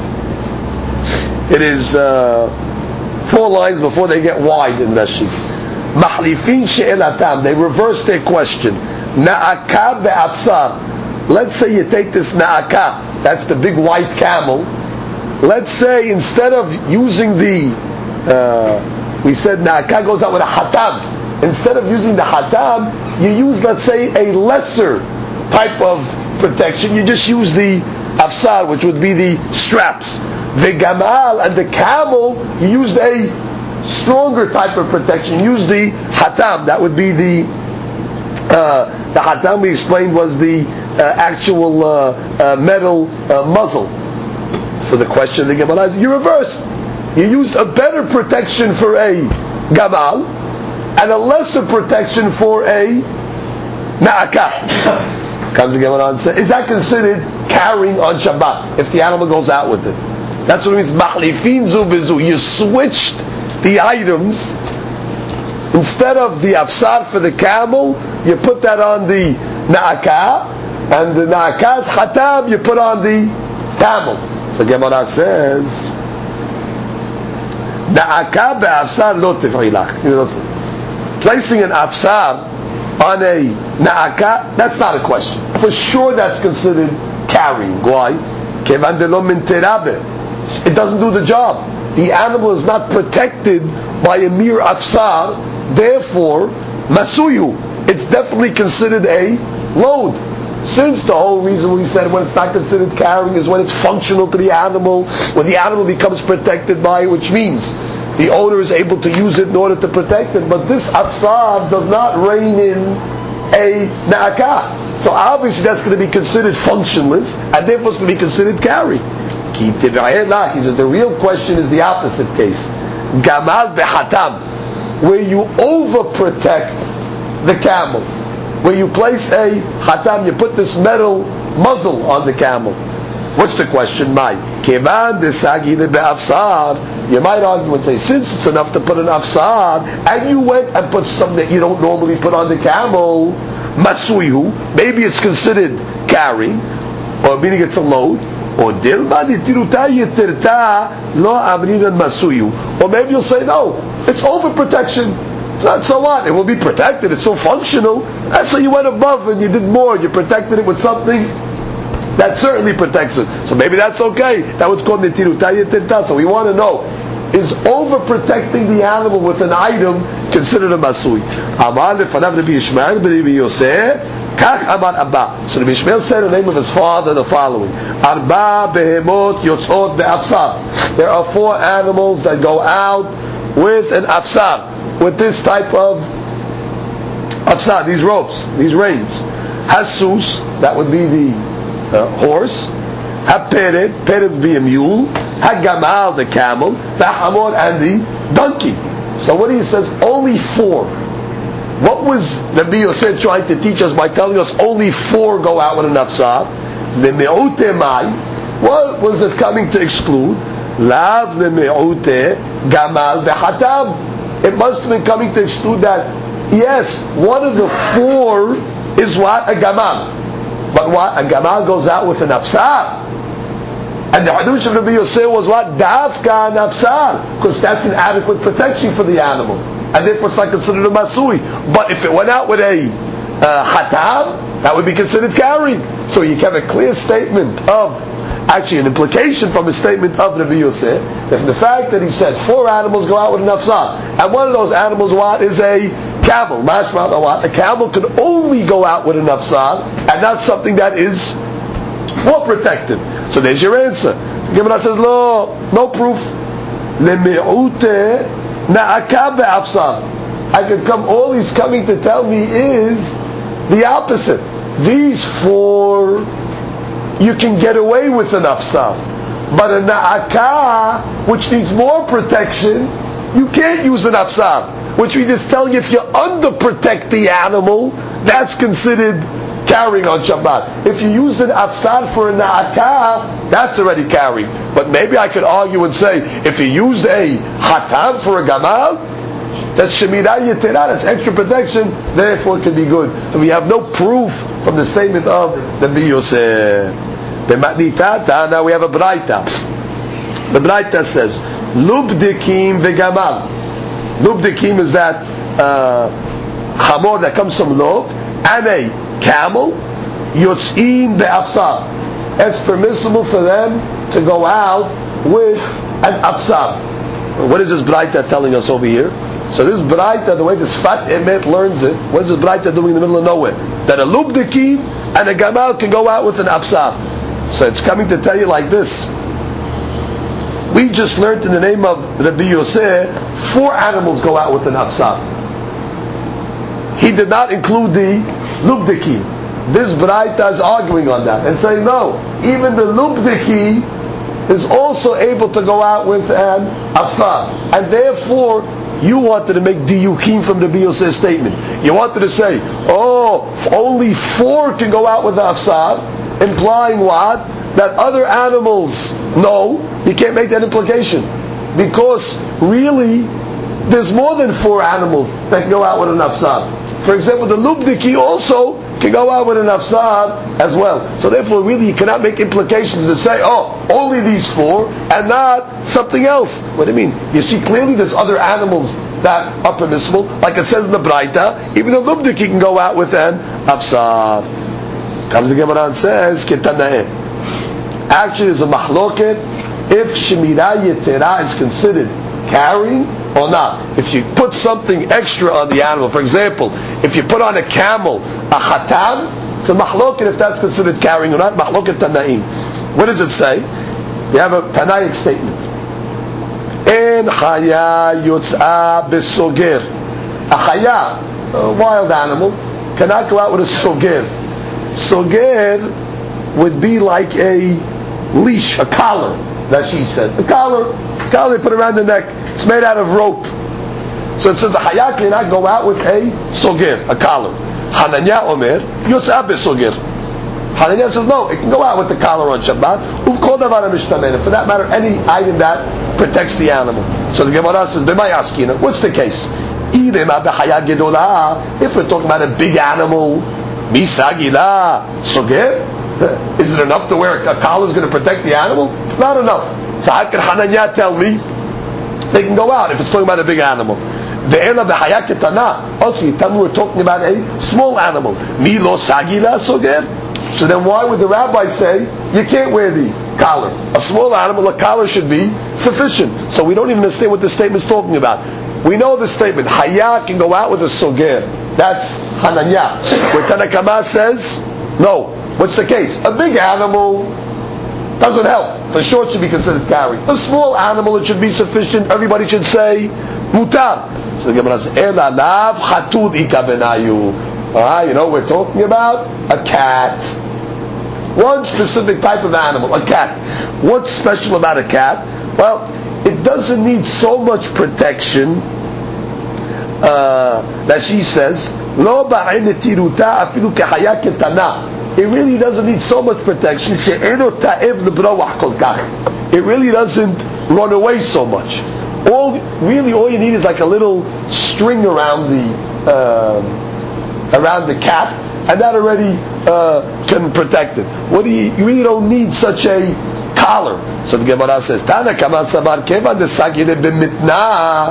It is uh, four lines before they get wide in Rashi. Mahlifin she'elatam. They reverse their question. Na'aka be'afsar. Let's say you take this na'aka, that's the big white camel. Let's say instead of using the, uh, we said na'aka goes out with a hatam. Instead of using the hatam, you use, let's say, a lesser type of protection. You just use the afsar, which would be the straps. The gamal and the camel, you used a stronger type of protection. You used the hatam. That would be the, uh, the hatam we explained was the Uh, actual uh, uh, metal uh, muzzle. So the question of the Gemara is, you reversed. You used a better protection for a gamal and a lesser protection for a na'aka. This comes the Gemara and says, is that considered carrying on Shabbat if the animal goes out with it? That's what it means. Mahlifin zu bizu. You switched the items. Instead of the afsar for the camel, you put that on the na'aka. And the na'aka's hatam you put on the camel. So Gemara says, na'aka be'afsar lo tif'ilach. Placing an afsar on a na'aka, that's not a question. For sure that's considered carrying. Why? It doesn't do the job. The animal is not protected by a mere afsar. Therefore, masuyu. It's definitely considered a load. Since the whole reason we said when it's not considered carrying is when it's functional to the animal, when the animal becomes protected by it, which means the owner is able to use it in order to protect it. But this afsar does not rein in a na'aka. So obviously that's going to be considered functionless, and therefore it's going to be considered carrying. He said the real question is the opposite case. Gamal behatam, where you overprotect the camel. Where you place a hatam, you put this metal muzzle on the camel. What's the question? My kevan desagi the be'afsar. You might argue and say, since it's enough to put an afsar, and you went and put something that you don't normally put on the camel, masuihu, maybe it's considered carrying, or meaning it's a load, or dilma ditiruta yitirta lo amrinan masuihu, or maybe you'll say no, it's overprotection. Not so what? It will be protected. It's so functional. And so you went above and you did more. You protected it with something that certainly protects it. So maybe that's okay. That was called netiruta yetirta. So we want to know, is overprotecting the animal with an item considered a masui? Amar lefanav Rabbi Yishmael b'Rabbi Yosef kach amar Abba. So Rabbi Yishmael said in the name of his father the following: Arba behemot yotzot be'afsar. There are four animals that go out with an afsar, with this type of afsar, these ropes, these reins. Hasus, that would be the uh, horse. Ha-peret, peret would be a mule. Ha-gamal, the camel. Ha-hamor, and the donkey. So what he says, only four. What was Rabbi Yosef trying to teach us by telling us only four go out with an afsar? The me'ute mai. What was it coming to exclude? Lav le me'ute gamal behatam. It must have been coming to exclude that, yes, one of the four is what? A gamal. But what? A gamal goes out with an afsar. And the hadush of Rabbi Yosef was what? Dafka an afsar. Because that's an adequate protection for the animal. and therefore it's not considered a masui. But if it went out with a uh, hatam, that would be considered carrying. So you have a clear statement of, actually an implication from a statement of Rabbi Yosef, that from the fact that he said four animals go out with an afsar, and one of those animals what is a camel, mashma what, a camel can only go out with an afsar, and not something that is more protected. So there's your answer. The Gemara says, no, no proof. Leme'ute na'aka be'afsar. I could come, all he's coming to tell me is the opposite. These four, you can get away with an afsar. But a na'aka, which needs more protection, you can't use an afsar. Which we just tell you, if you underprotect the animal, that's considered carrying on Shabbat. If you used an afsar for a na'aka, that's already carrying. But maybe I could argue and say, if you used a hatam for a gamal, that's shemirah yetera, that's extra protection, therefore it could be good. So we have no proof from the statement of Rabbi Yosef. Now we have a braita. The braita says, lubdikim vegamal. Lubdikim is that uh, hamor that comes from lov, and a camel, yotz'in be'afsar. It's permissible for them to go out with an afsar. What is this braita telling us over here? So this braita, the way the Sfat Emet learns it, what is this braita doing in the middle of nowhere? That a lubdikim and a gamal can go out with an afsar. So it's coming to tell you like this. We just learned in the name of Rabbi Yosef, four animals go out with an afsar. He did not include the lubdiki. This braita is arguing on that and saying no, even the lubdiki is also able to go out with an afsar, and therefore you wanted to make diyukim from the Rabbi Yosef statement. You wanted to say, oh, only four can go out with the afsar, implying what? That other animals, no, you can't make that implication, because really there's more than four animals that can go out with an afsar. For example, the lubdiki also can go out with an afsar as well. So therefore, really, you cannot make implications and say, oh, only these four and not something else. What do you mean? You see, clearly there's other animals that are permissible. Like it says in the Braita, even the lubdiki can go out with an afsar. Comes the Gemara and says, Ketanae. Actually, there's a mahloket if shemirah yetera is considered carrying or not. If you put something extra on the animal, for example, if you put on a camel a hatam, it's a mahloket if that's considered carrying or not. Mahloket tanaim. What does it say? You have a tanaic statement. En chaya yotz'a besoger. A chaya, a wild animal, cannot go out with a soger. Soger would be like a leash, a collar, that she says. A collar, collar they put around the neck. It's made out of rope. So it says a hayat cannot go out with a soger, a collar. Hananya omer, yotz'a besoger. Hananya says no, it can go out with the collar on Shabbat. Kol davar mishtamena. For that matter, any item that protects the animal. So the Gemara says, b'may askina. What's the case? If we're talking about a big animal, misagila soger. Is it enough to wear a collar is going to protect the animal? It's not enough. So how can Hananya tell me they can go out if it's talking about a big animal? Ve'ela v'haya ketana. Also, you tell me we're talking about a small animal. Milo sagila soger. So then why would the rabbi say you can't wear the collar? A small animal, a collar should be sufficient. So we don't even understand what the statement's talking about. We know the statement. Haya can go out with a soger. That's Hananya. Where Tanakama says, no. What's the case? A big animal doesn't help. For sure it should be considered carrying. A small animal, it should be sufficient. Everybody should say mutar. So the Gemara says, "Elanav chatud ikabenayu." Ah, you know we're talking about a cat. One specific type of animal, a cat. What's special about a cat? Well, it doesn't need so much protection. Uh, that she says, "Lo ba'in tiruta afilu kehaya ketana." It really doesn't need so much protection. It really doesn't run away so much. All really, all you need is like a little string around the uh, around the cat, and that already uh, can protect it. What do you? You really don't need such a collar. So the Gemara says, "Tana kama sabar keva desagile b'mitna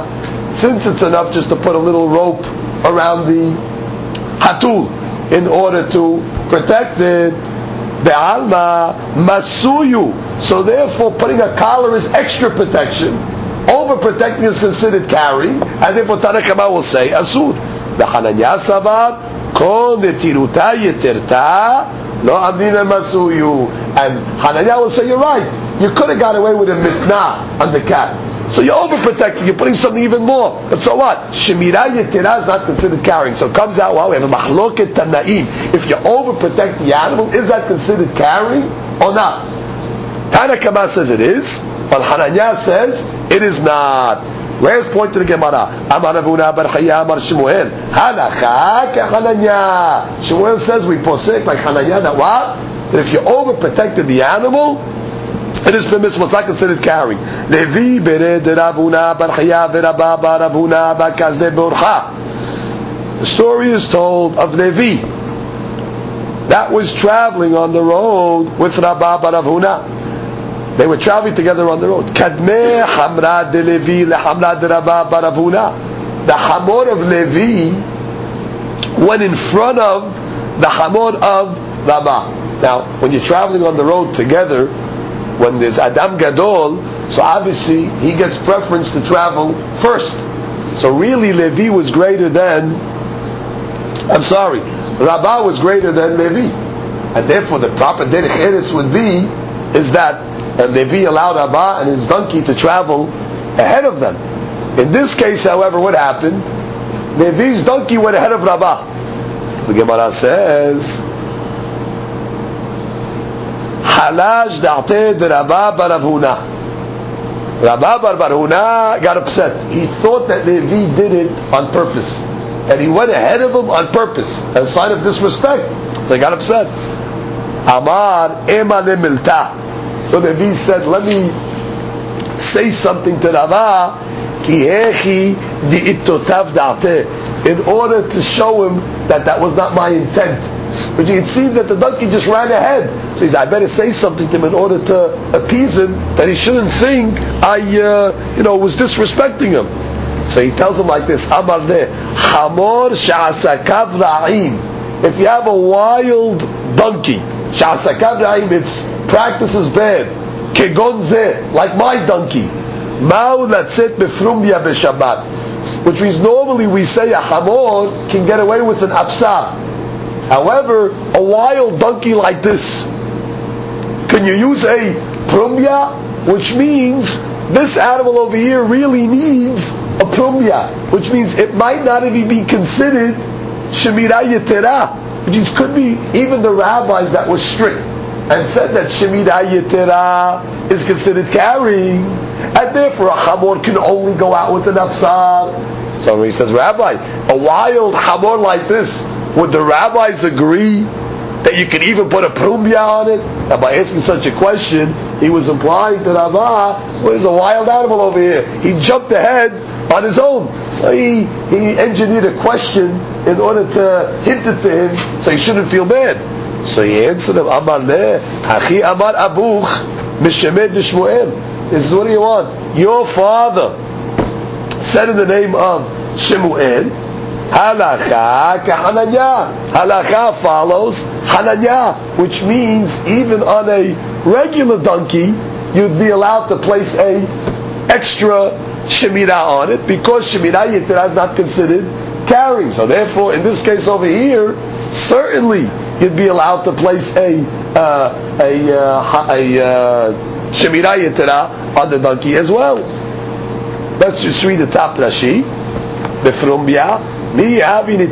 since it's enough just to put a little rope around the hatul in order to protect it, be'alma masuyu. So therefore, putting a collar is extra protection. Overprotecting is considered carrying, and therefore Tanna Kama will say asur. B'Hananya savar kol netiruta yeterta lo amina masuyu. And Hananya will say, you're right. You could have got away with a mitna on the cat. So you're overprotecting, you're putting something even more. But so what? Shemira Yetira is not considered carrying. So it comes out, well, we have a mahloket tanaim. If you overprotect the animal, is that considered carrying or not? Tanna Kama says it is, but Hananya says it is not. Last point to the Gemara. Amar Ravuna bar Chaya Amar Shmuel. Halacha ke Hananya. Shmuel says we posek like Hananya that what? That if you overprotected the animal, it is permissible. It's not considered carrying. Levi bered Ravuna bar Chaya v'Rabba bar Ravuna bar Kazde Borcha. The story is told of Levi that was traveling on the road with Rabba bar Ravuna. They were traveling together on the road. Kadme Hamra de Levi le Hamra de Rabba bar Ravuna. The Hamor of Levi went in front of the Hamor of Rabba. Now, when you're traveling on the road together, when there's Adam Gadol, so obviously he gets preference to travel first. So really Levi was greater than, I'm sorry, Rabba was greater than Levi. And therefore the proper derech eretz would be, is that and Levi allowed Rabba and his donkey to travel ahead of them. In this case, however, what happened? Levi's donkey went ahead of Rabba. The Gemara says, Halash da'ateh de Rabba bar Ravuna. Rabba bar Ravuna got upset. He thought that Levi did it on purpose. And he went ahead of him on purpose, as a sign of disrespect. So he got upset. Amar ema le milta. So Levi said, let me say something to Rabba, ki hechi di'itotav da'ateh, in order to show him that that was not my intent. But you can see that the donkey just ran ahead. So he said, I better say something to him in order to appease him, that he shouldn't think I, uh, you know, was disrespecting him. So he tells him like this, Amar de, Hamor sha'asakav ra'im. If you have a wild donkey, sha'asakav ra'im, its practice is bad, kegon zeh, like my donkey, ma'u latzet befrumbia b'shabbat, which means normally we say a hamor can get away with an absar. However, a wild donkey like this, can you use a prumbia? Which means this animal over here really needs a prumbia, which means it might not even be considered shemira yetera, which means could be even the rabbis that were strict and said that shemira yetera is considered carrying, and therefore a hamor can only go out with an afsar. So he says, Rabbi, a wild hamor like this, would the rabbis agree that you can even put a prumbia on it? Now by asking such a question, he was implying that Rabba was a wild animal over here. He jumped ahead on his own. So he, he engineered a question in order to hint it to him so he shouldn't feel bad. So he answered him, Amar le, Hachi Amar Abuch, Mishemed Shmuel. This is what do you want? Your father said in the name of Shemuel, Halacha ka Hananya. Halacha follows Hananya, which means even on a regular donkey, you'd be allowed to place a extra Shemirah on it, because Shemirah Yetera is not considered carrying. So therefore, in this case over here, certainly you'd be allowed to place a uh, a uh, a uh, Shemirah Yetera on the donkey as well. Let's just read the top Rashi. Befrumbia. He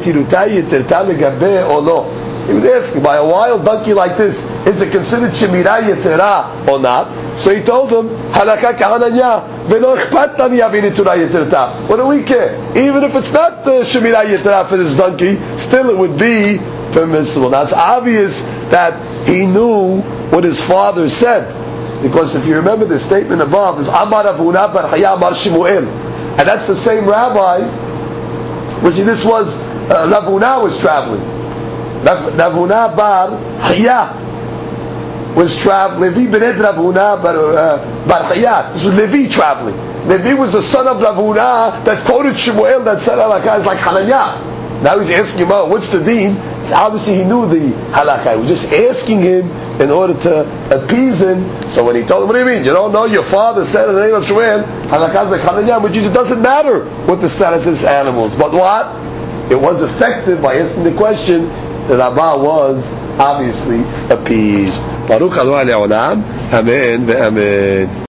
was asking, by a wild donkey like this, is it considered Shemirah Yetera or not? So he told him, Halakha ka'ananya, v'lo ichpat lani yavi neturah yeterta. What do we care? Even if it's not the Shemirah Yetera for this donkey, still it would be permissible. Now it's obvious that he knew what his father said, because if you remember the statement above, is Amar Ravuna bar Chaya Amar Shemuel, and that's the same rabbi which this was, uh, Ravuna was traveling. Ravuna bar Chaya was traveling. Levi bened Ravuna bar, uh, bar Chaya. This was Levi traveling. Levi was the son of Rav Huna that quoted Shmuel that said halakha is like Hananya. Now he's asking him, oh, what's the deen? It's obviously he knew the halakha. He was just asking him in order to appease him. So when he told him, what do you mean? You don't know your father said in the name of Shmuel, halakha is like Hananya, which it doesn't matter what the status is animals. But what? It was effective by asking the question that Abba was obviously appeased. Baruch Adonai Le'olam. Amen ve'amen.